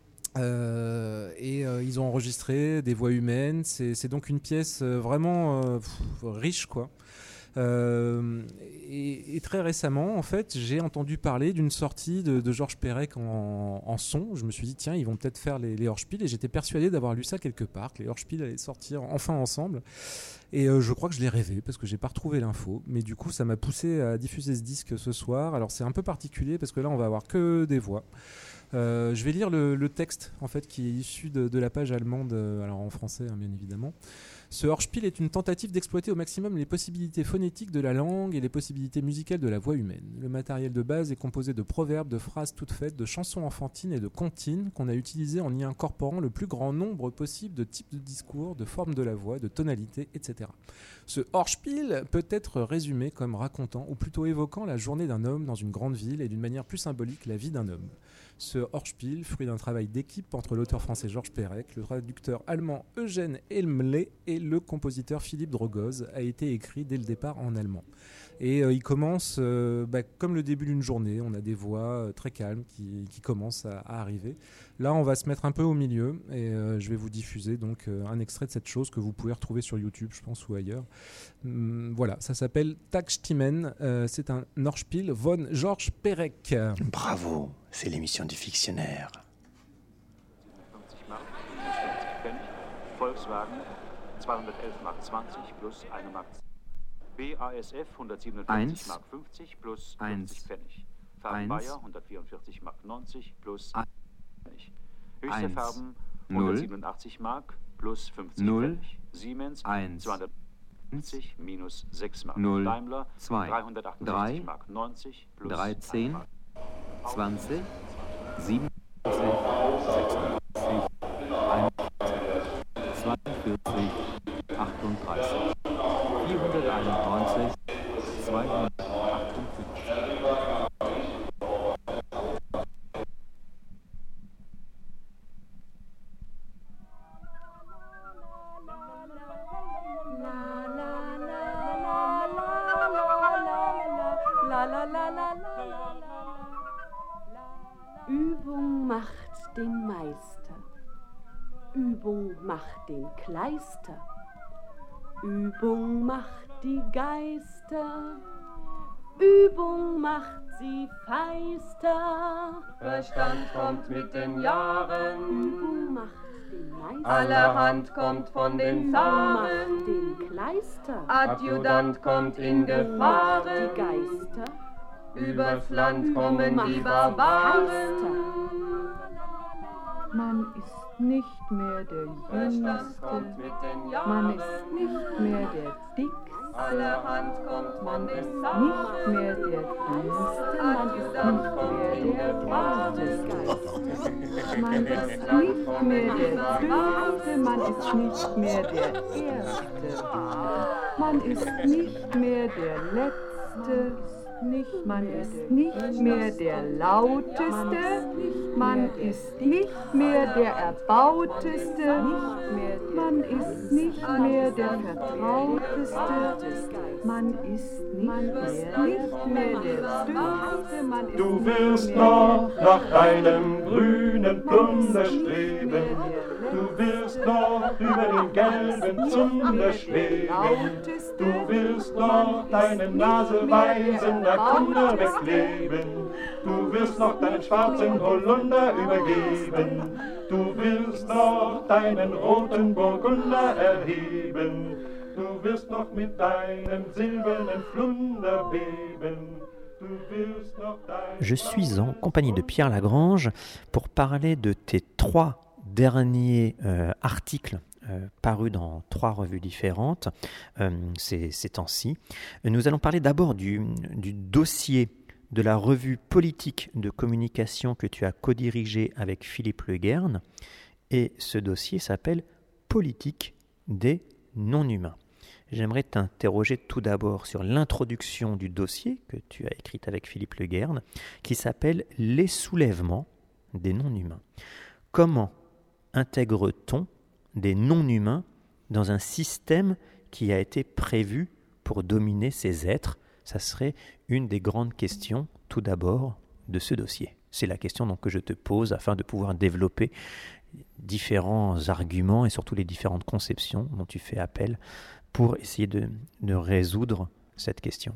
Euh, et euh, ils ont enregistré des voix humaines. C'est, c'est donc une pièce vraiment euh, pff, riche, quoi. Euh, et, et très récemment, en fait, j'ai entendu parler d'une sortie de, de Georges Perec en, en son. Je me suis dit, tiens, ils vont peut-être faire les, les Hörspiel, et j'étais persuadé d'avoir lu ça quelque part, que les Hörspiel allaient sortir enfin ensemble. Et euh, je crois que je l'ai rêvé, parce que j'ai pas retrouvé l'info. Mais du coup, ça m'a poussé à diffuser ce disque ce soir. Alors, c'est un peu particulier, parce que là, on va avoir que des voix. Euh, je vais lire le, le texte, en fait, qui est issu de, de la page allemande, alors en français, hein, bien évidemment. Ce Hörspiel est une tentative d'exploiter au maximum les possibilités phonétiques de la langue et les possibilités musicales de la voix humaine. Le matériel de base est composé de proverbes, de phrases toutes faites, de chansons enfantines et de comptines qu'on a utilisées en y incorporant le plus grand nombre possible de types de discours, de formes de la voix, de tonalités, et cetera. Ce Hörspiel peut être résumé comme racontant, ou plutôt évoquant la journée d'un homme dans une grande ville et d'une manière plus symbolique la vie d'un homme. Ce Hörspiel, fruit d'un travail d'équipe entre l'auteur français Georges Perec, le traducteur allemand Eugen Elmle et le compositeur Philippe Drogoz, a été écrit dès le départ en allemand. Et euh, il commence euh, bah, comme le début d'une journée. On a des voix euh, très calmes qui, qui commencent à, à arriver. Là, on va se mettre un peu au milieu et euh, je vais vous diffuser donc euh, un extrait de cette chose que vous pouvez retrouver sur YouTube, je pense, ou ailleurs. Hum, voilà, ça s'appelle Tagstimmen. Euh, c'est un Hörspiel von Georges Perec. Bravo, c'est l'émission du fictionnaire. Volkswagen zweihundertelf Mark zwanzig plus eine Mark. B A S F hundertsiebenundfünfzig Mark fünfzig plus fünfzig Pfennig. Farben Bayer hundertvierundvierzig Mark neunzig plus Pfennig. Höchste Farben hundertsiebenundachtzig Mark plus fünfzig Pfennig. Siemens zweihundertfünfzig minus sechs Mark. Daimler dreihundertachtundsechzig Mark neunzig plus dreizehn, Mark. zwanzig, siebenundvierzig, zweiundvierzig, achtunddreißig, vierhunderteinundneunzig, zweihundertachtundfünfzig. Übung macht den Meister. Übung macht den Kleister. Übung macht die Geister. Übung macht sie feister. Verstand kommt mit den Jahren. Übung macht Allerhand kommt von den Samen, den Kleister. Adjutant kommt in Gefahren, die Geister. Übers Land kommen die Barbaren. Man ist nicht mehr der Jüngste, man ist nicht mehr der Dickste, man ist nicht mehr der Dünnste, man ist nicht mehr der Fahrteste, man ist nicht mehr der Dünnste, man ist nicht mehr der Erste, man ist nicht mehr der Letzte. Nicht, man ist nicht mehr der Lauteste, man ist nicht mehr der Erbauteste, man ist nicht mehr der Vertrauteste, man ist nicht mehr der Dünnste, man ist Du wirst noch nach deinem grünen Plunder streben, du wirst noch über den gelben Zunder schweben, du wirst noch deine Naseweisen Kunder wegleben, du wirst noch deinen schwarzen Holunder übergeben, du wirst noch deinen roten Burgunder erheben, du wirst noch mit deinem silbernen Flunder beben. Je suis en compagnie de Pierre Lagrange pour parler de tes trois derniers euh, articles Euh, paru dans trois revues différentes euh, ces, ces temps-ci. Nous allons parler d'abord du, du dossier de la revue politique de communication que tu as co-dirigé avec Philippe Le Guern, et ce dossier s'appelle « Politique des non-humains ». J'aimerais t'interroger tout d'abord sur l'introduction du dossier que tu as écrite avec Philippe Le Guern, qui s'appelle « Les soulèvements des non-humains ». Comment intègre-t-on des non-humains dans un système qui a été prévu pour dominer ces êtres? Ça serait une des grandes questions, tout d'abord, de ce dossier. C'est la question donc, que je te pose afin de pouvoir développer différents arguments et surtout les différentes conceptions dont tu fais appel pour essayer de, de résoudre cette question.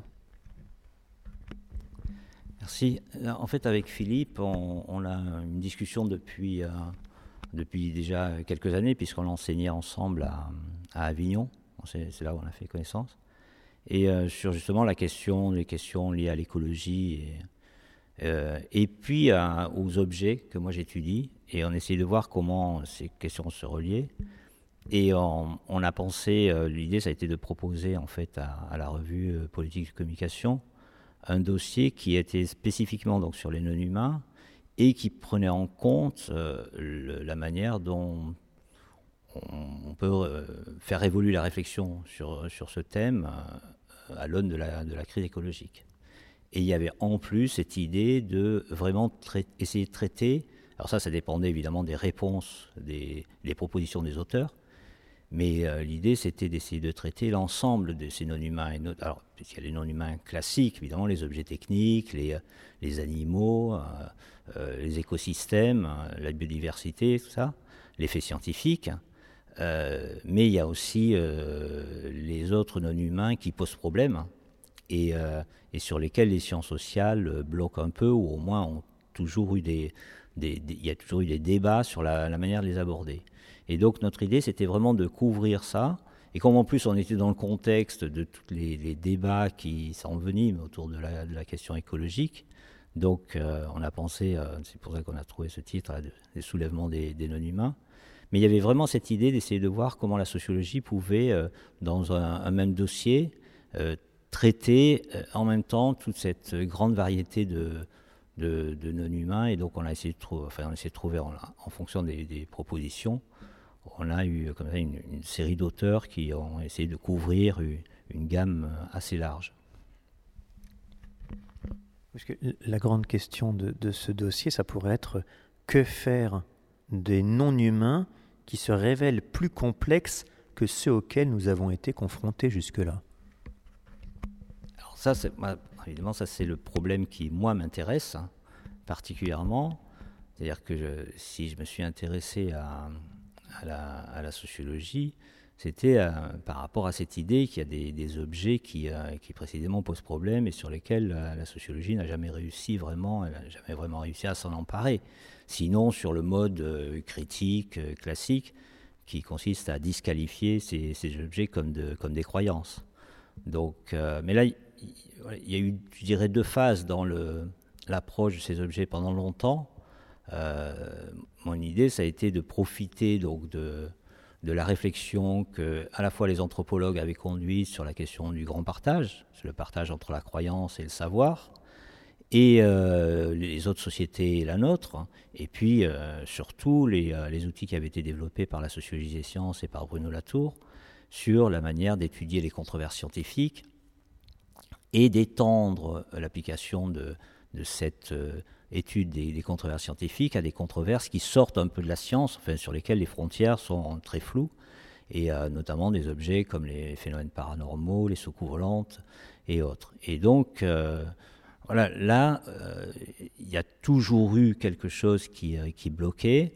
Merci. En fait, avec Philippe, on, on a une discussion depuis... Euh, depuis déjà quelques années, puisqu'on enseignait ensemble à, à Avignon. C'est, c'est là où on a fait connaissance. Et euh, sur justement la question, les questions liées à l'écologie et, euh, et puis à, aux objets que moi j'étudie. Et on essayait de voir comment ces questions se reliaient. Et on, on a pensé, euh, l'idée ça a été de proposer en fait à, à la revue euh, Politique de Communication un dossier qui était spécifiquement donc, sur les non-humains, et qui prenait en compte euh, le, la manière dont on, on peut euh, faire évoluer la réflexion sur, sur ce thème euh, à l'aune de la, de la crise écologique. Et il y avait en plus cette idée de vraiment trai- essayer de traiter, alors ça, ça dépendait évidemment des réponses, des, des propositions des auteurs, mais euh, l'idée c'était d'essayer de traiter l'ensemble de ces non-humains. Et no- alors, il y a les non-humains classiques, évidemment, les objets techniques, les, les animaux, euh, euh, les écosystèmes, la biodiversité, tout ça, les faits scientifiques. Euh, mais il y a aussi euh, les autres non-humains qui posent problème et, euh, et sur lesquels les sciences sociales bloquent un peu, ou au moins ont toujours eu des, des, des, il y a toujours eu des débats sur la, la manière de les aborder. Et donc notre idée, c'était vraiment de couvrir ça. Et comme en plus on était dans le contexte de tous les, les débats qui s'enveniment autour de la, de la question écologique, donc euh, on a pensé, euh, c'est pour ça qu'on a trouvé ce titre, là, de, des soulèvements des, des non-humains. Mais il y avait vraiment cette idée d'essayer de voir comment la sociologie pouvait, euh, dans un, un même dossier, euh, traiter euh, en même temps toute cette grande variété de, de, de non-humains. Et donc on a essayé de, trou- enfin, on a essayé de trouver, en, en fonction des, des propositions, on a eu comme ça une, une série d'auteurs qui ont essayé de couvrir une, une gamme assez large. Parce que la grande question de, de ce dossier, ça pourrait être que faire des non-humains qui se révèlent plus complexes que ceux auxquels nous avons été confrontés jusque-là. Alors ça, c'est, évidemment, ça c'est le problème qui, moi, m'intéresse hein, particulièrement. C'est-à-dire que je, si je me suis intéressé à, à, la, à la sociologie, c'était euh, par rapport à cette idée qu'il y a des, des objets qui, euh, qui précisément posent problème et sur lesquels euh, la sociologie n'a jamais réussi vraiment, elle n'a jamais vraiment réussi à s'en emparer. Sinon, sur le mode euh, critique, euh, classique, qui consiste à disqualifier ces, ces objets comme, de, comme des croyances. Donc, euh, mais là, il y, y a eu, je dirais, deux phases dans le, l'approche de ces objets pendant longtemps. Euh, mon idée, ça a été de profiter donc de, de la réflexion que à la fois les anthropologues avaient conduite sur la question du grand partage, sur le partage entre la croyance et le savoir, et euh, les autres sociétés et la nôtre, et puis euh, surtout les, euh, les outils qui avaient été développés par la sociologie des sciences et par Bruno Latour sur la manière d'étudier les controverses scientifiques et d'étendre l'application de, de cette euh, étude des, des controverses scientifiques à des controverses qui sortent un peu de la science, enfin, sur lesquelles les frontières sont très floues, et euh, notamment des objets comme les phénomènes paranormaux, les soucoupes volantes et autres. Et donc, euh, voilà, là, euh, il y a toujours eu quelque chose qui, euh, qui bloquait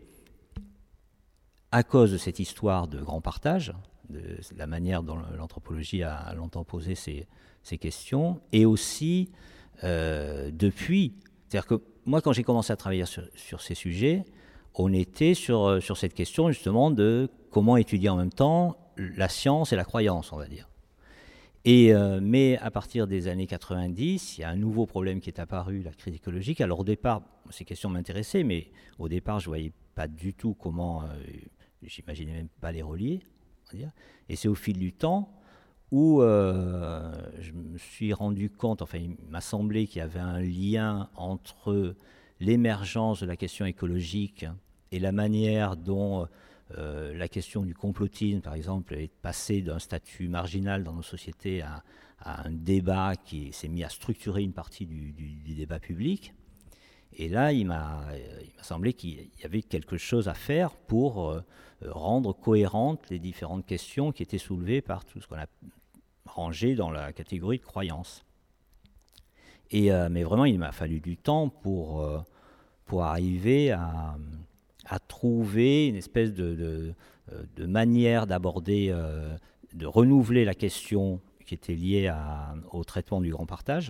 à cause de cette histoire de grand partage, de la manière dont l'anthropologie a longtemps posé ces, ces questions, et aussi euh, depuis, c'est-à-dire que moi, quand j'ai commencé à travailler sur, sur ces sujets, on était sur, sur cette question justement de comment étudier en même temps la science et la croyance, on va dire. Et, euh, mais à partir des années quatre-vingt-dix, il y a un nouveau problème qui est apparu, la crise écologique. Alors au départ, ces questions m'intéressaient, mais au départ, je ne voyais pas du tout comment, euh, j'imaginais même pas les relier, on va dire. Et c'est au fil du temps où euh, je me suis rendu compte, enfin il m'a semblé qu'il y avait un lien entre l'émergence de la question écologique et la manière dont euh, la question du complotisme, par exemple, est passée d'un statut marginal dans nos sociétés à, à un débat qui s'est mis à structurer une partie du, du, du débat public. Et là, il m'a, il m'a semblé qu'il y avait quelque chose à faire pour euh, rendre cohérentes les différentes questions qui étaient soulevées par tout ce qu'on a rangé dans la catégorie de croyance. Et, euh, mais vraiment, il m'a fallu du temps pour, euh, pour arriver à, à trouver une espèce de, de, de manière d'aborder, euh, de renouveler la question qui était liée à, au traitement du grand partage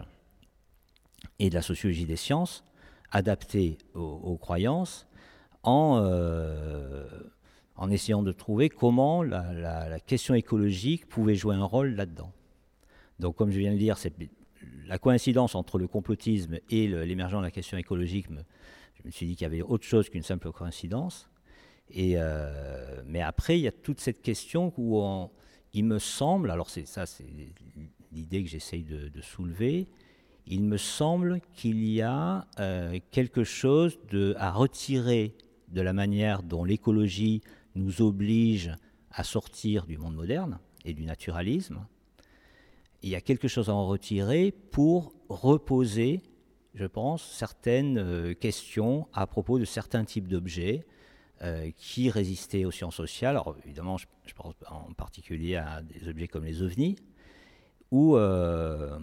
et de la sociologie des sciences, adaptée aux, aux croyances, en, euh, en essayant de trouver comment la, la, la question écologique pouvait jouer un rôle là-dedans. Donc, comme je viens de dire, c'est la coïncidence entre le complotisme et le, l'émergence de la question écologique, me, je me suis dit qu'il y avait autre chose qu'une simple coïncidence. Et, euh, mais après, il y a toute cette question où on, il me semble, alors c'est ça, c'est l'idée que j'essaye de, de soulever, il me semble qu'il y a euh, quelque chose de, à retirer de la manière dont l'écologie nous oblige à sortir du monde moderne et du naturalisme. Il y a quelque chose à en retirer pour reposer, je pense, certaines euh, questions à propos de certains types d'objets euh, qui résistaient aux sciences sociales. Alors évidemment, je, je pense en particulier à des objets comme les ovnis, où euh,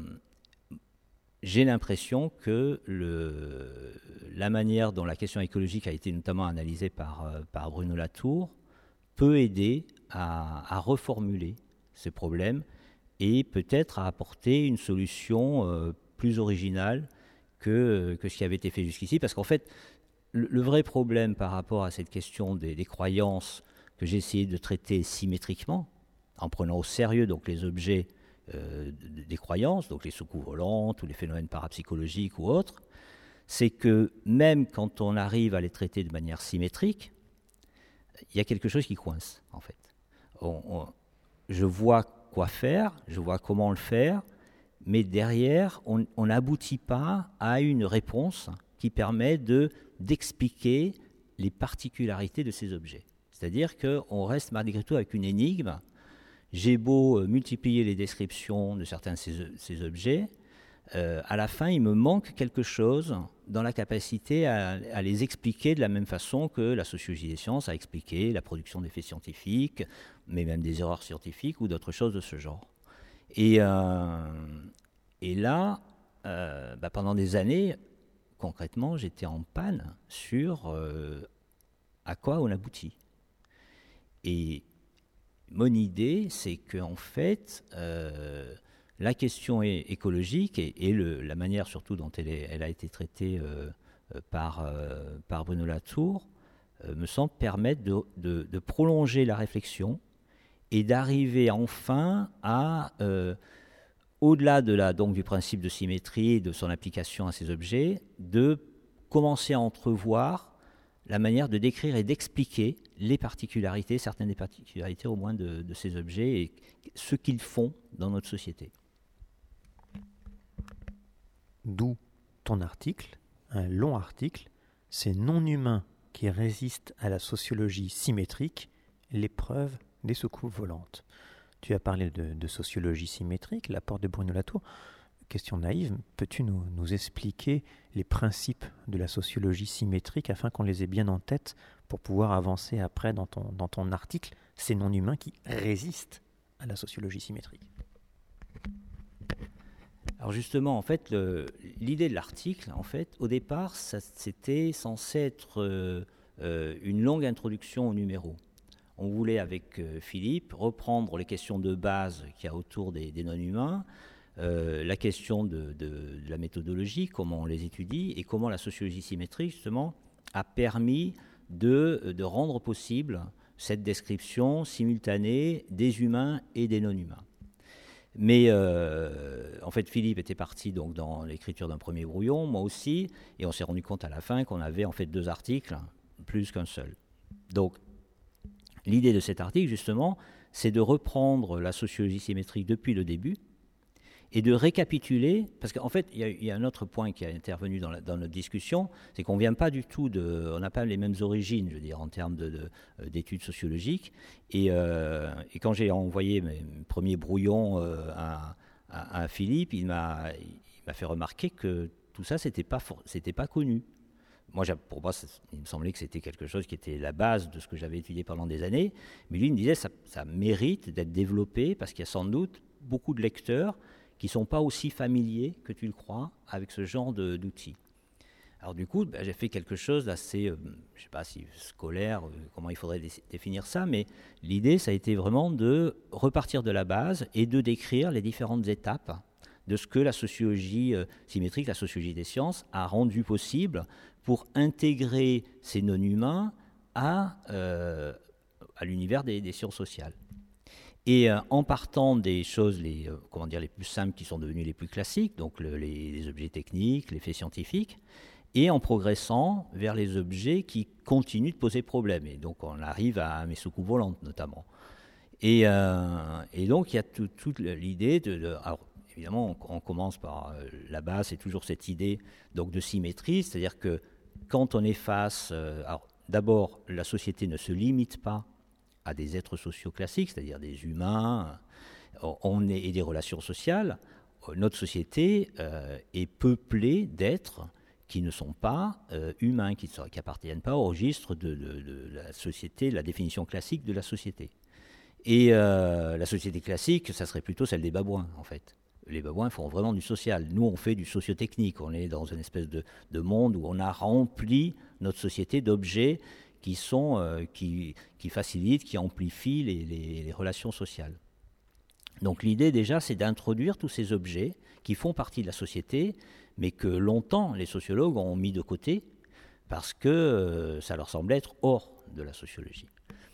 j'ai l'impression que le, la manière dont la question écologique a été notamment analysée par, euh, par Bruno Latour peut aider à, à reformuler ces problèmes et peut-être à apporter une solution euh, plus originale que, que ce qui avait été fait jusqu'ici. Parce qu'en fait, le, le vrai problème par rapport à cette question des, des croyances que j'ai essayé de traiter symétriquement, en prenant au sérieux donc, les objets euh, des croyances, donc les soucoupes volantes ou les phénomènes parapsychologiques ou autres, c'est que même quand on arrive à les traiter de manière symétrique, il y a quelque chose qui coince, en fait. On, on, je vois quoi faire, je vois comment le faire, mais derrière, on n'aboutit pas à une réponse qui permet de, d'expliquer les particularités de ces objets. C'est-à-dire qu'on reste malgré tout avec une énigme. J'ai beau multiplier les descriptions de certains de ces, ces objets, euh, à la fin, il me manque quelque chose dans la capacité à, à les expliquer de la même façon que la sociologie des sciences a expliqué la production d'effets scientifiques, mais même des erreurs scientifiques ou d'autres choses de ce genre. Et, euh, et là, euh, bah pendant des années, concrètement, j'étais en panne sur euh, à quoi on aboutit. Et mon idée, c'est qu'en fait, euh, la question é- écologique et, et le, la manière surtout dont elle, est, elle a été traitée euh, par, euh, par Bruno Latour euh, me semble permettre de, de, de prolonger la réflexion et d'arriver enfin à, euh, au-delà de la, donc, du principe de symétrie et de son application à ces objets, de commencer à entrevoir la manière de décrire et d'expliquer les particularités, certaines des particularités au moins de, de ces objets et ce qu'ils font dans notre société. D'où ton article, un long article, ces non-humains qui résistent à la sociologie symétrique, l'épreuve des soucoupes volantes. Tu as parlé de, de sociologie symétrique, l'apport de Bruno Latour. Question naïve, peux-tu nous, nous expliquer les principes de la sociologie symétrique afin qu'on les ait bien en tête pour pouvoir avancer après dans ton, dans ton article, ces non-humains qui résistent à la sociologie symétrique? Alors justement, en fait, le, l'idée de l'article, en fait, au départ, ça, c'était censé être euh, euh, une longue introduction au numéro. On voulait, avec euh, Philippe, reprendre les questions de base qu'il y a autour des, des non-humains, Euh, la question de, de, de la méthodologie, comment on les étudie et comment la sociologie symétrique, justement, a permis de, de rendre possible cette description simultanée des humains et des non-humains. Mais euh, en fait, Philippe était parti donc, dans l'écriture d'un premier brouillon, moi aussi, et on s'est rendu compte à la fin qu'on avait en fait deux articles, plus qu'un seul. Donc, l'idée de cet article, justement, c'est de reprendre la sociologie symétrique depuis le début, et de récapituler, parce qu'en fait, il y, y a un autre point qui a intervenu dans, la, dans notre discussion, c'est qu'on vient pas du tout de, on n'a pas les mêmes origines, je veux dire, en termes de, de, d'études sociologiques. Et, euh, et quand j'ai envoyé mes premiers brouillons euh, à, à, à Philippe, il m'a, il m'a fait remarquer que tout ça, c'était pas, c'était pas connu. Moi, pour moi, ça, il me semblait que c'était quelque chose qui était la base de ce que j'avais étudié pendant des années. Mais lui, il me disait, ça, ça mérite d'être développé parce qu'il y a sans doute beaucoup de lecteurs qui ne sont pas aussi familiers que tu le crois avec ce genre de, d'outils. Alors du coup, ben, j'ai fait quelque chose d'assez, euh, je ne sais pas si scolaire, euh, comment il faudrait dé- définir ça, mais l'idée, ça a été vraiment de repartir de la base et de décrire les différentes étapes de ce que la sociologie euh, symétrique, la sociologie des sciences, a rendu possible pour intégrer ces non-humains à, euh, à l'univers des, des sciences sociales. Et euh, en partant des choses les, euh, comment dire, les plus simples qui sont devenues les plus classiques, donc le, les, les objets techniques, les faits scientifiques, et en progressant vers les objets qui continuent de poser problème. Et donc on arrive à mes soucoupes volantes notamment. Et, euh, et donc il y a toute tout l'idée de... de alors, évidemment, on, on commence par euh, la base, c'est toujours cette idée donc, de symétrie, c'est-à-dire que quand on est face... Euh, alors, d'abord, la société ne se limite pas à des êtres sociaux classiques, c'est-à-dire des humains on est, et des relations sociales. Notre société euh, est peuplée d'êtres qui ne sont pas euh, humains, qui n'appartiennent pas au registre de, de, de la société, de la définition classique de la société. Et euh, la société classique, ça serait plutôt celle des babouins, en fait. Les babouins font vraiment du social. Nous, on fait du socio-technique. On est dans une espèce de, de monde où on a rempli notre société d'objets qui, sont, euh, qui, qui facilitent, qui amplifient les, les, les relations sociales. Donc l'idée déjà, c'est d'introduire tous ces objets qui font partie de la société, mais que longtemps les sociologues ont mis de côté parce que euh, ça leur semblait être hors de la sociologie.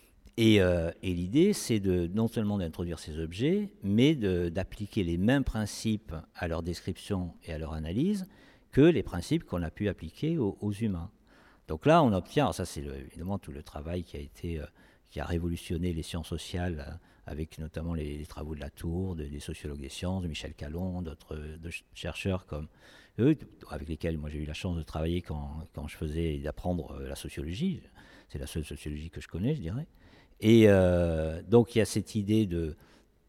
Et, euh, et l'idée, c'est de, non seulement d'introduire ces objets, mais de, d'appliquer les mêmes principes à leur description et à leur analyse que les principes qu'on a pu appliquer aux, aux humains. Donc là, on obtient, alors ça c'est le, évidemment tout le travail qui a été, euh, qui a révolutionné les sciences sociales, euh, avec notamment les, les travaux de Latour, de, des sociologues des sciences, de Michel Callon, d'autres de chercheurs comme eux, avec lesquels moi j'ai eu la chance de travailler quand, quand je faisais et d'apprendre euh, la sociologie. C'est la seule sociologie que je connais, je dirais. Et euh, donc il y a cette idée de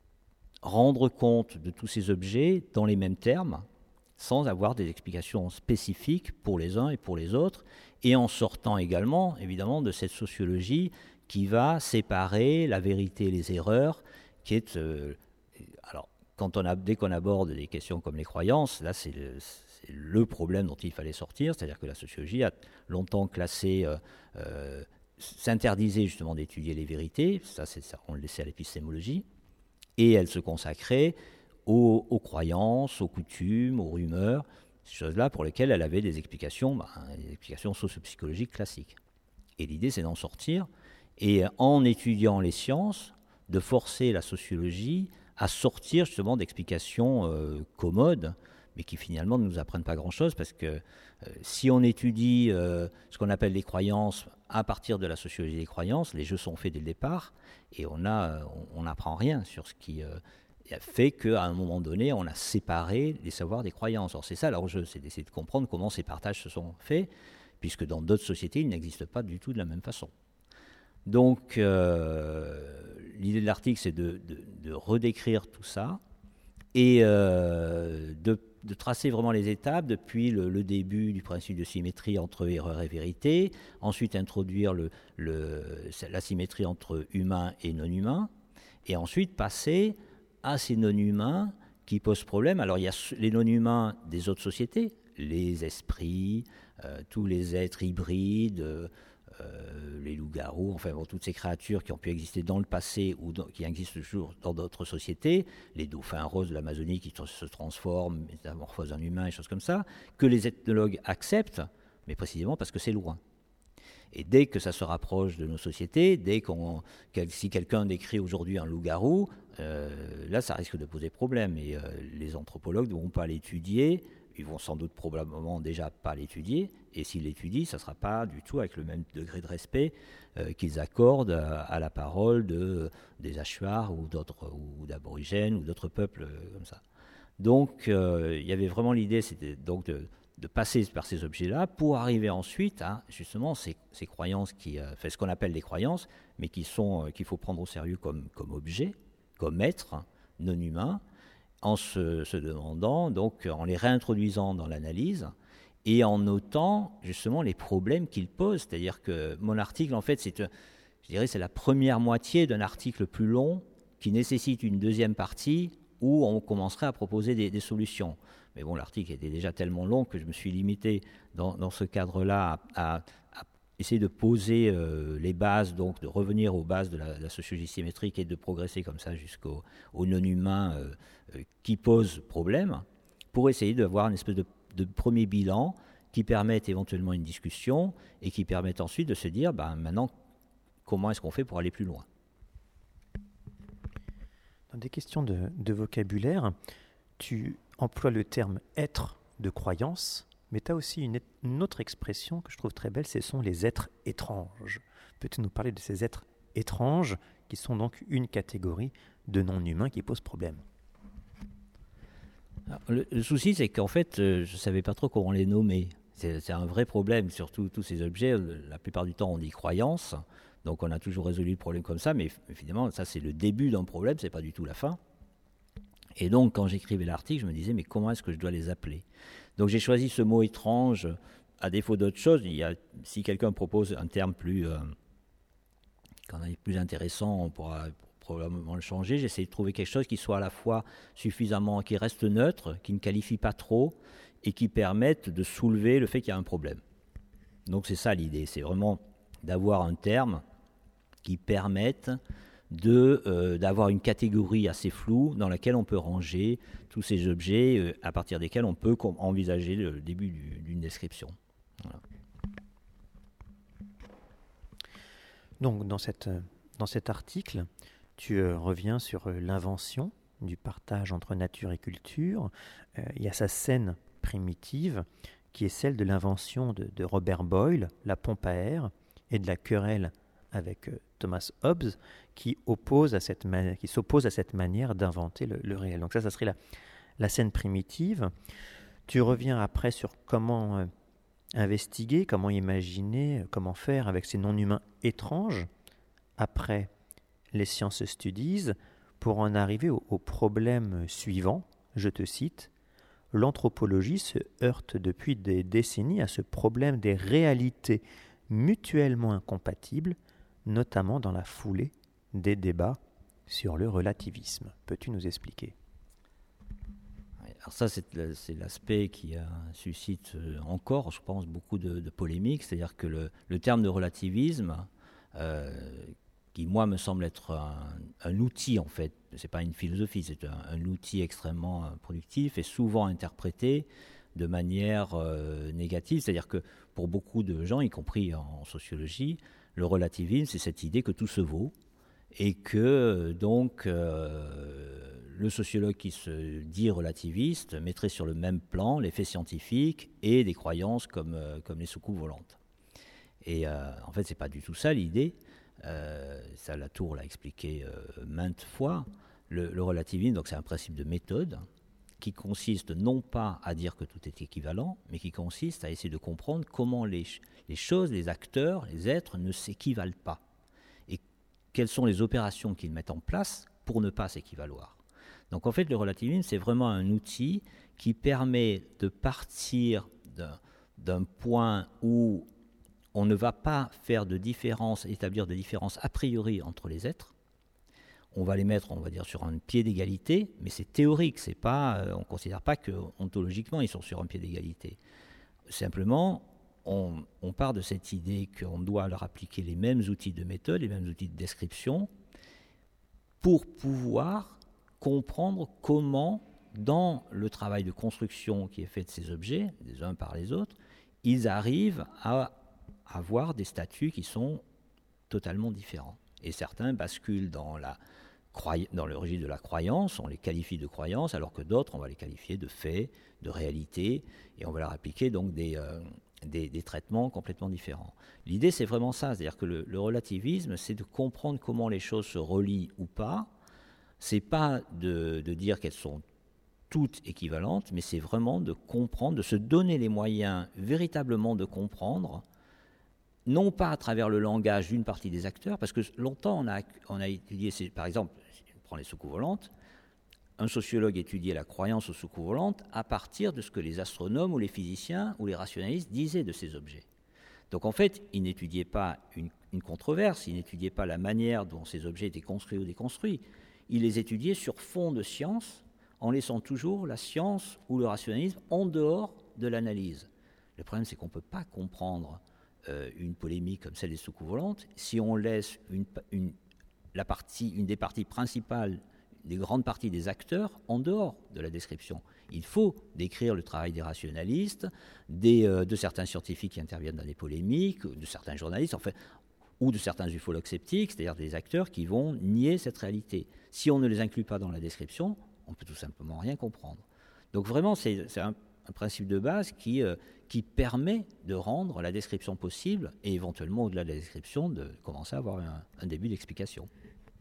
rendre compte de tous ces objets dans les mêmes termes, sans avoir des explications spécifiques pour les uns et pour les autres, et en sortant également, évidemment, de cette sociologie qui va séparer la vérité et les erreurs, qui est... Euh, alors, quand on a, dès qu'on aborde des questions comme les croyances, là, c'est le, c'est le problème dont il fallait sortir, c'est-à-dire que la sociologie a longtemps classé euh, euh, s'interdisait justement d'étudier les vérités, ça, c'est, ça on le laissait à l'épistémologie, et elle se consacrait aux, aux croyances, aux coutumes, aux rumeurs, ces choses-là pour lesquelles elle avait des explications, bah, des explications socio-psychologiques classiques. Et l'idée, c'est d'en sortir, et en étudiant les sciences, de forcer la sociologie à sortir justement d'explications euh, commodes, mais qui finalement ne nous apprennent pas grand-chose, parce que euh, si on étudie euh, ce qu'on appelle les croyances à partir de la sociologie des croyances, les jeux sont faits dès le départ, et on a, on n'apprend rien sur ce qui euh, fait qu'à un moment donné, on a séparé les savoirs des croyances. Alors c'est ça l'enjeu, c'est d'essayer de comprendre comment ces partages se sont faits, puisque dans d'autres sociétés, ils n'existent pas du tout de la même façon. Donc, euh, l'idée de l'article, c'est de, de, de redécrire tout ça et euh, de, de tracer vraiment les étapes depuis le, le début du principe de symétrie entre erreur et vérité, ensuite introduire le, le, la symétrie entre humain et non-humain, et ensuite passer à ces non-humains qui posent problème. Alors, il y a les non-humains des autres sociétés, les esprits, euh, tous les êtres hybrides, euh, Euh, les loups-garous, enfin bon, toutes ces créatures qui ont pu exister dans le passé ou dans, qui existent toujours dans d'autres sociétés, les dauphins roses de l'Amazonie qui se transforment, métamorphosent en humains et choses comme ça, que les ethnologues acceptent, mais précisément parce que c'est loin. Et dès que ça se rapproche de nos sociétés, dès qu'on, si quelqu'un décrit aujourd'hui un loup-garou, euh, là ça risque de poser problème, et euh, les anthropologues ne vont pas l'étudier. Ils vont sans doute probablement déjà pas l'étudier, et s'ils l'étudient, ça ne sera pas du tout avec le même degré de respect euh, qu'ils accordent à, à la parole de, des Achuars ou d'autres, ou d'aborigènes ou d'autres peuples euh, comme ça. Donc euh, il y avait vraiment l'idée, c'était donc de, de passer par ces objets-là pour arriver ensuite à justement ces, ces croyances, qui, euh, fait ce qu'on appelle des croyances, mais qui sont, euh, qu'il faut prendre au sérieux comme, comme objets, comme êtres non humains, en se, se demandant, donc en les réintroduisant dans l'analyse et en notant justement les problèmes qu'ils posent. C'est-à-dire que mon article, en fait, c'est, je dirais, c'est la première moitié d'un article plus long qui nécessite une deuxième partie où on commencerait à proposer des, des solutions. Mais bon, l'article était déjà tellement long que je me suis limité dans, dans ce cadre-là à, à, à essayer de poser euh, les bases, donc de revenir aux bases de la, de la sociologie symétrique et de progresser comme ça jusqu'au au non-humain euh, euh, qui pose problème, pour essayer d'avoir une espèce de, de premier bilan qui permette éventuellement une discussion et qui permette ensuite de se dire, ben, maintenant, comment est-ce qu'on fait pour aller plus loin ? Dans des questions de, de vocabulaire, tu emploies le terme « être » de croyance, mais tu as aussi une, une autre expression que je trouve très belle, ce sont les êtres étranges. Peux-tu nous parler de ces êtres étranges qui sont donc une catégorie de non-humains qui posent problème ? Alors, le, le souci, c'est qu'en fait, euh, je ne savais pas trop comment les nommer. C'est, c'est un vrai problème, surtout tous ces objets. La plupart du temps, on dit croyance, donc on a toujours résolu le problème comme ça, mais finalement, ça c'est le début d'un problème, c'est pas du tout la fin. Et donc, quand j'écrivais l'article, je me disais, mais comment est-ce que je dois les appeler ? Donc j'ai choisi ce mot étrange, à défaut d'autre chose. Il y a, si quelqu'un propose un terme plus, euh, quand même plus intéressant, on pourra probablement le changer. J'essaie de trouver quelque chose qui soit à la fois suffisamment, qui reste neutre, qui ne qualifie pas trop, et qui permette de soulever le fait qu'il y a un problème. Donc c'est ça l'idée, c'est vraiment d'avoir un terme qui permette de, euh, d'avoir une catégorie assez floue dans laquelle on peut ranger tous ces objets euh, à partir desquels on peut com- envisager le début du, d'une description. Voilà. Donc dans, cette, dans cet article, tu euh, reviens sur euh, l'invention du partage entre nature et culture. Euh, il y a sa scène primitive qui est celle de l'invention de, de Robert Boyle, la pompe à air, et de la querelle avec euh, Thomas Hobbes, qui, oppose à cette ma- qui s'oppose à cette manière d'inventer le, le réel. Donc ça, ça serait la, la scène primitive. Tu reviens après sur comment euh, investiguer, comment imaginer, comment faire avec ces non-humains étranges, après les sciences studies, pour en arriver au, au problème suivant, je te cite, « L'anthropologie se heurte depuis des décennies à ce problème des réalités mutuellement incompatibles, notamment dans la foulée des débats sur le relativisme. » Peux-tu nous expliquer ? Alors ça, c'est, c'est l'aspect qui euh, suscite encore, je pense, beaucoup de, de polémiques. C'est-à-dire que le, le terme de relativisme euh, qui, moi, me semble être un, un outil, en fait. Ce n'est pas une philosophie, c'est un, un outil extrêmement euh, productif et souvent interprété de manière euh, négative. C'est-à-dire que pour beaucoup de gens, y compris en sociologie, le relativisme, c'est cette idée que tout se vaut et que, donc, euh, le sociologue qui se dit relativiste mettrait sur le même plan les faits scientifiques et des croyances comme, euh, comme les soucoupes volantes. Et euh, en fait, ce n'est pas du tout ça l'idée. Euh, ça, Latour l'a expliqué euh, maintes fois. Le, le relativisme, donc, c'est un principe de méthode qui consiste non pas à dire que tout est équivalent, mais qui consiste à essayer de comprendre comment les, les choses, les acteurs, les êtres ne s'équivalent pas. Et quelles sont les opérations qu'ils mettent en place pour ne pas s'équivaloir. Donc en fait, le relativisme, c'est vraiment un outil qui permet de partir d'un, d'un point où on ne va pas faire de différence, établir de différence a priori entre les êtres. On va les mettre, on va dire, sur un pied d'égalité, mais c'est théorique, c'est pas, on ne considère pas que ontologiquement ils sont sur un pied d'égalité. Simplement, on, on part de cette idée qu'on doit leur appliquer les mêmes outils de méthode, les mêmes outils de description, pour pouvoir comprendre comment, dans le travail de construction qui est fait de ces objets, les uns par les autres, ils arrivent à avoir des statuts qui sont totalement différents. Et certains basculent dans, la, dans le registre de la croyance, on les qualifie de croyance, alors que d'autres, on va les qualifier de faits, de réalité, et on va leur appliquer donc des, euh, des, des traitements complètement différents. L'idée, c'est vraiment ça, c'est-à-dire que le, le relativisme, c'est de comprendre comment les choses se relient ou pas. C'est pas de, de dire qu'elles sont toutes équivalentes, mais c'est vraiment de comprendre, de se donner les moyens véritablement de comprendre, non pas à travers le langage d'une partie des acteurs, parce que longtemps on a, on a étudié, ces, par exemple, si on prend les soucoupes volantes, un sociologue étudiait la croyance aux soucoupes volantes à partir de ce que les astronomes ou les physiciens ou les rationalistes disaient de ces objets. Donc en fait, il n'étudiait pas une, une controverse, il n'étudiait pas la manière dont ces objets étaient construits ou déconstruits, il les étudiait sur fond de science, en laissant toujours la science ou le rationalisme en dehors de l'analyse. Le problème, c'est qu'on ne peut pas comprendre euh, une polémique comme celle des soucoupes volantes si on laisse une, une, la partie, une des parties principales, des grandes parties des acteurs en dehors de la description. Il faut décrire le travail des rationalistes, des, euh, de certains scientifiques qui interviennent dans des polémiques, de certains journalistes, en fait, ou de certains ufologues sceptiques, c'est-à-dire des acteurs qui vont nier cette réalité. Si on ne les inclut pas dans la description, on ne peut tout simplement rien comprendre. Donc vraiment, c'est, c'est un, un principe de base qui, euh, qui permet de rendre la description possible et éventuellement, au-delà de la description, de commencer à avoir un, un début d'explication.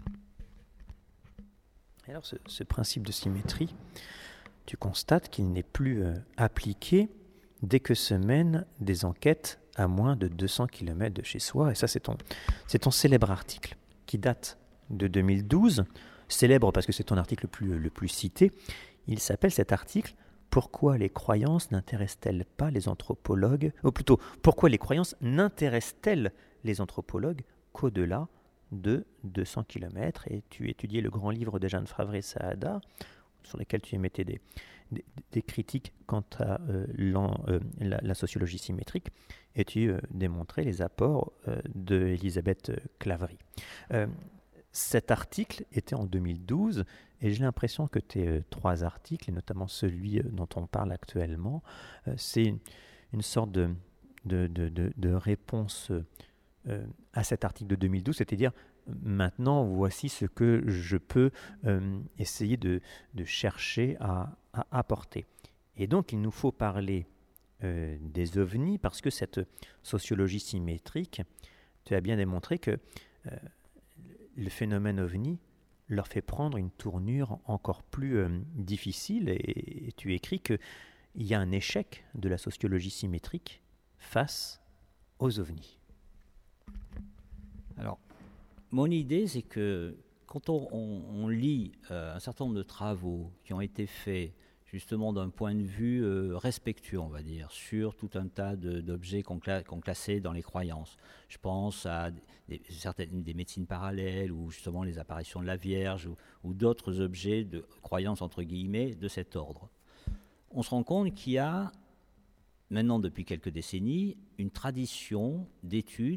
Alors ce, ce principe de symétrie, tu constates qu'il n'est plus euh, appliqué dès que se mènent des enquêtes à moins de deux cents kilomètres de chez soi. Et ça, c'est ton, c'est ton célèbre article qui date de deux mille douze, célèbre parce que c'est ton article le plus, le plus cité. Il s'appelle cet article « Pourquoi les croyances n'intéressent-elles pas les anthropologues ?» Ou plutôt, « Pourquoi les croyances n'intéressent-elles les anthropologues qu'au-delà de deux cents kilomètres » Et tu étudiais le grand livre de Jeanne Favre Saada, sur lequel tu émettais des, des, des critiques quant à euh, euh, la, la sociologie symétrique, et tu euh, démontrais les apports euh, d'Elisabeth Claverie. Euh, cet article était en deux mille douze, et j'ai l'impression que tes euh, trois articles, et notamment celui euh, dont on parle actuellement, euh, c'est une, une sorte de, de, de, de, de réponse euh, à cet article de deux mille douze, c'est-à-dire maintenant, voici ce que je peux euh, essayer de, de chercher à, à apporter. Et donc, il nous faut parler euh, des ovnis, parce que cette sociologie symétrique, tu as bien démontré que euh, le phénomène ovni leur fait prendre une tournure encore plus euh, difficile, et, et tu écris qu'il y a un échec de la sociologie symétrique face aux ovnis. Alors, mon idée, c'est que quand on, on, on lit euh, un certain nombre de travaux qui ont été faits justement d'un point de vue euh, respectueux, on va dire, sur tout un tas de, d'objets qu'on, cla- qu'on classait dans les croyances. Je pense à des, certaines, des médecines parallèles ou justement les apparitions de la Vierge ou, ou d'autres objets de croyances entre guillemets de cet ordre. On se rend compte qu'il y a maintenant depuis quelques décennies une tradition d'études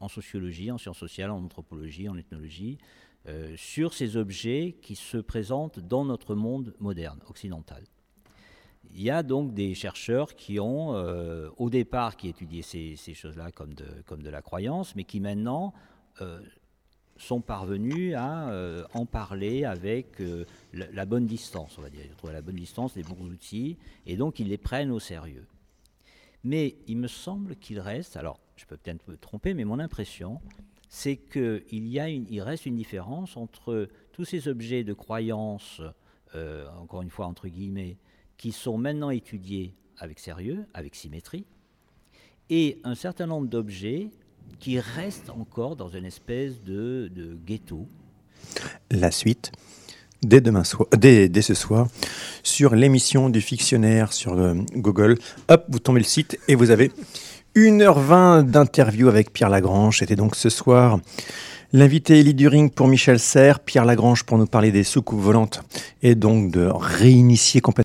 en sociologie, en sciences sociales, en anthropologie, en ethnologie, euh, sur ces objets qui se présentent dans notre monde moderne, occidental. Il y a donc des chercheurs qui ont, euh, au départ, qui étudiaient ces, ces choses-là comme de, comme de la croyance, mais qui maintenant euh, sont parvenus à euh, en parler avec euh, la, la bonne distance, on va dire. Ils ont trouvé la bonne distance, les bons outils, et donc ils les prennent au sérieux. Mais il me semble qu'il reste, alors je peux peut-être me tromper, mais mon impression, c'est qu'il y a une, il reste une différence entre tous ces objets de croyance, euh, encore une fois entre guillemets, qui sont maintenant étudiés avec sérieux, avec symétrie, et un certain nombre d'objets qui restent encore dans une espèce de, de ghetto. La suite, dès, demain soir, dès, dès ce soir, sur l'émission du Fictionnaire sur euh, Google. Hop, vous tombez le site et vous avez une heure vingt d'interview avec Pierre Lagrange. C'était donc ce soir l'invité Élie During pour Michel Serres, Pierre Lagrange pour nous parler des soucoupes volantes et donc de réinitier complètement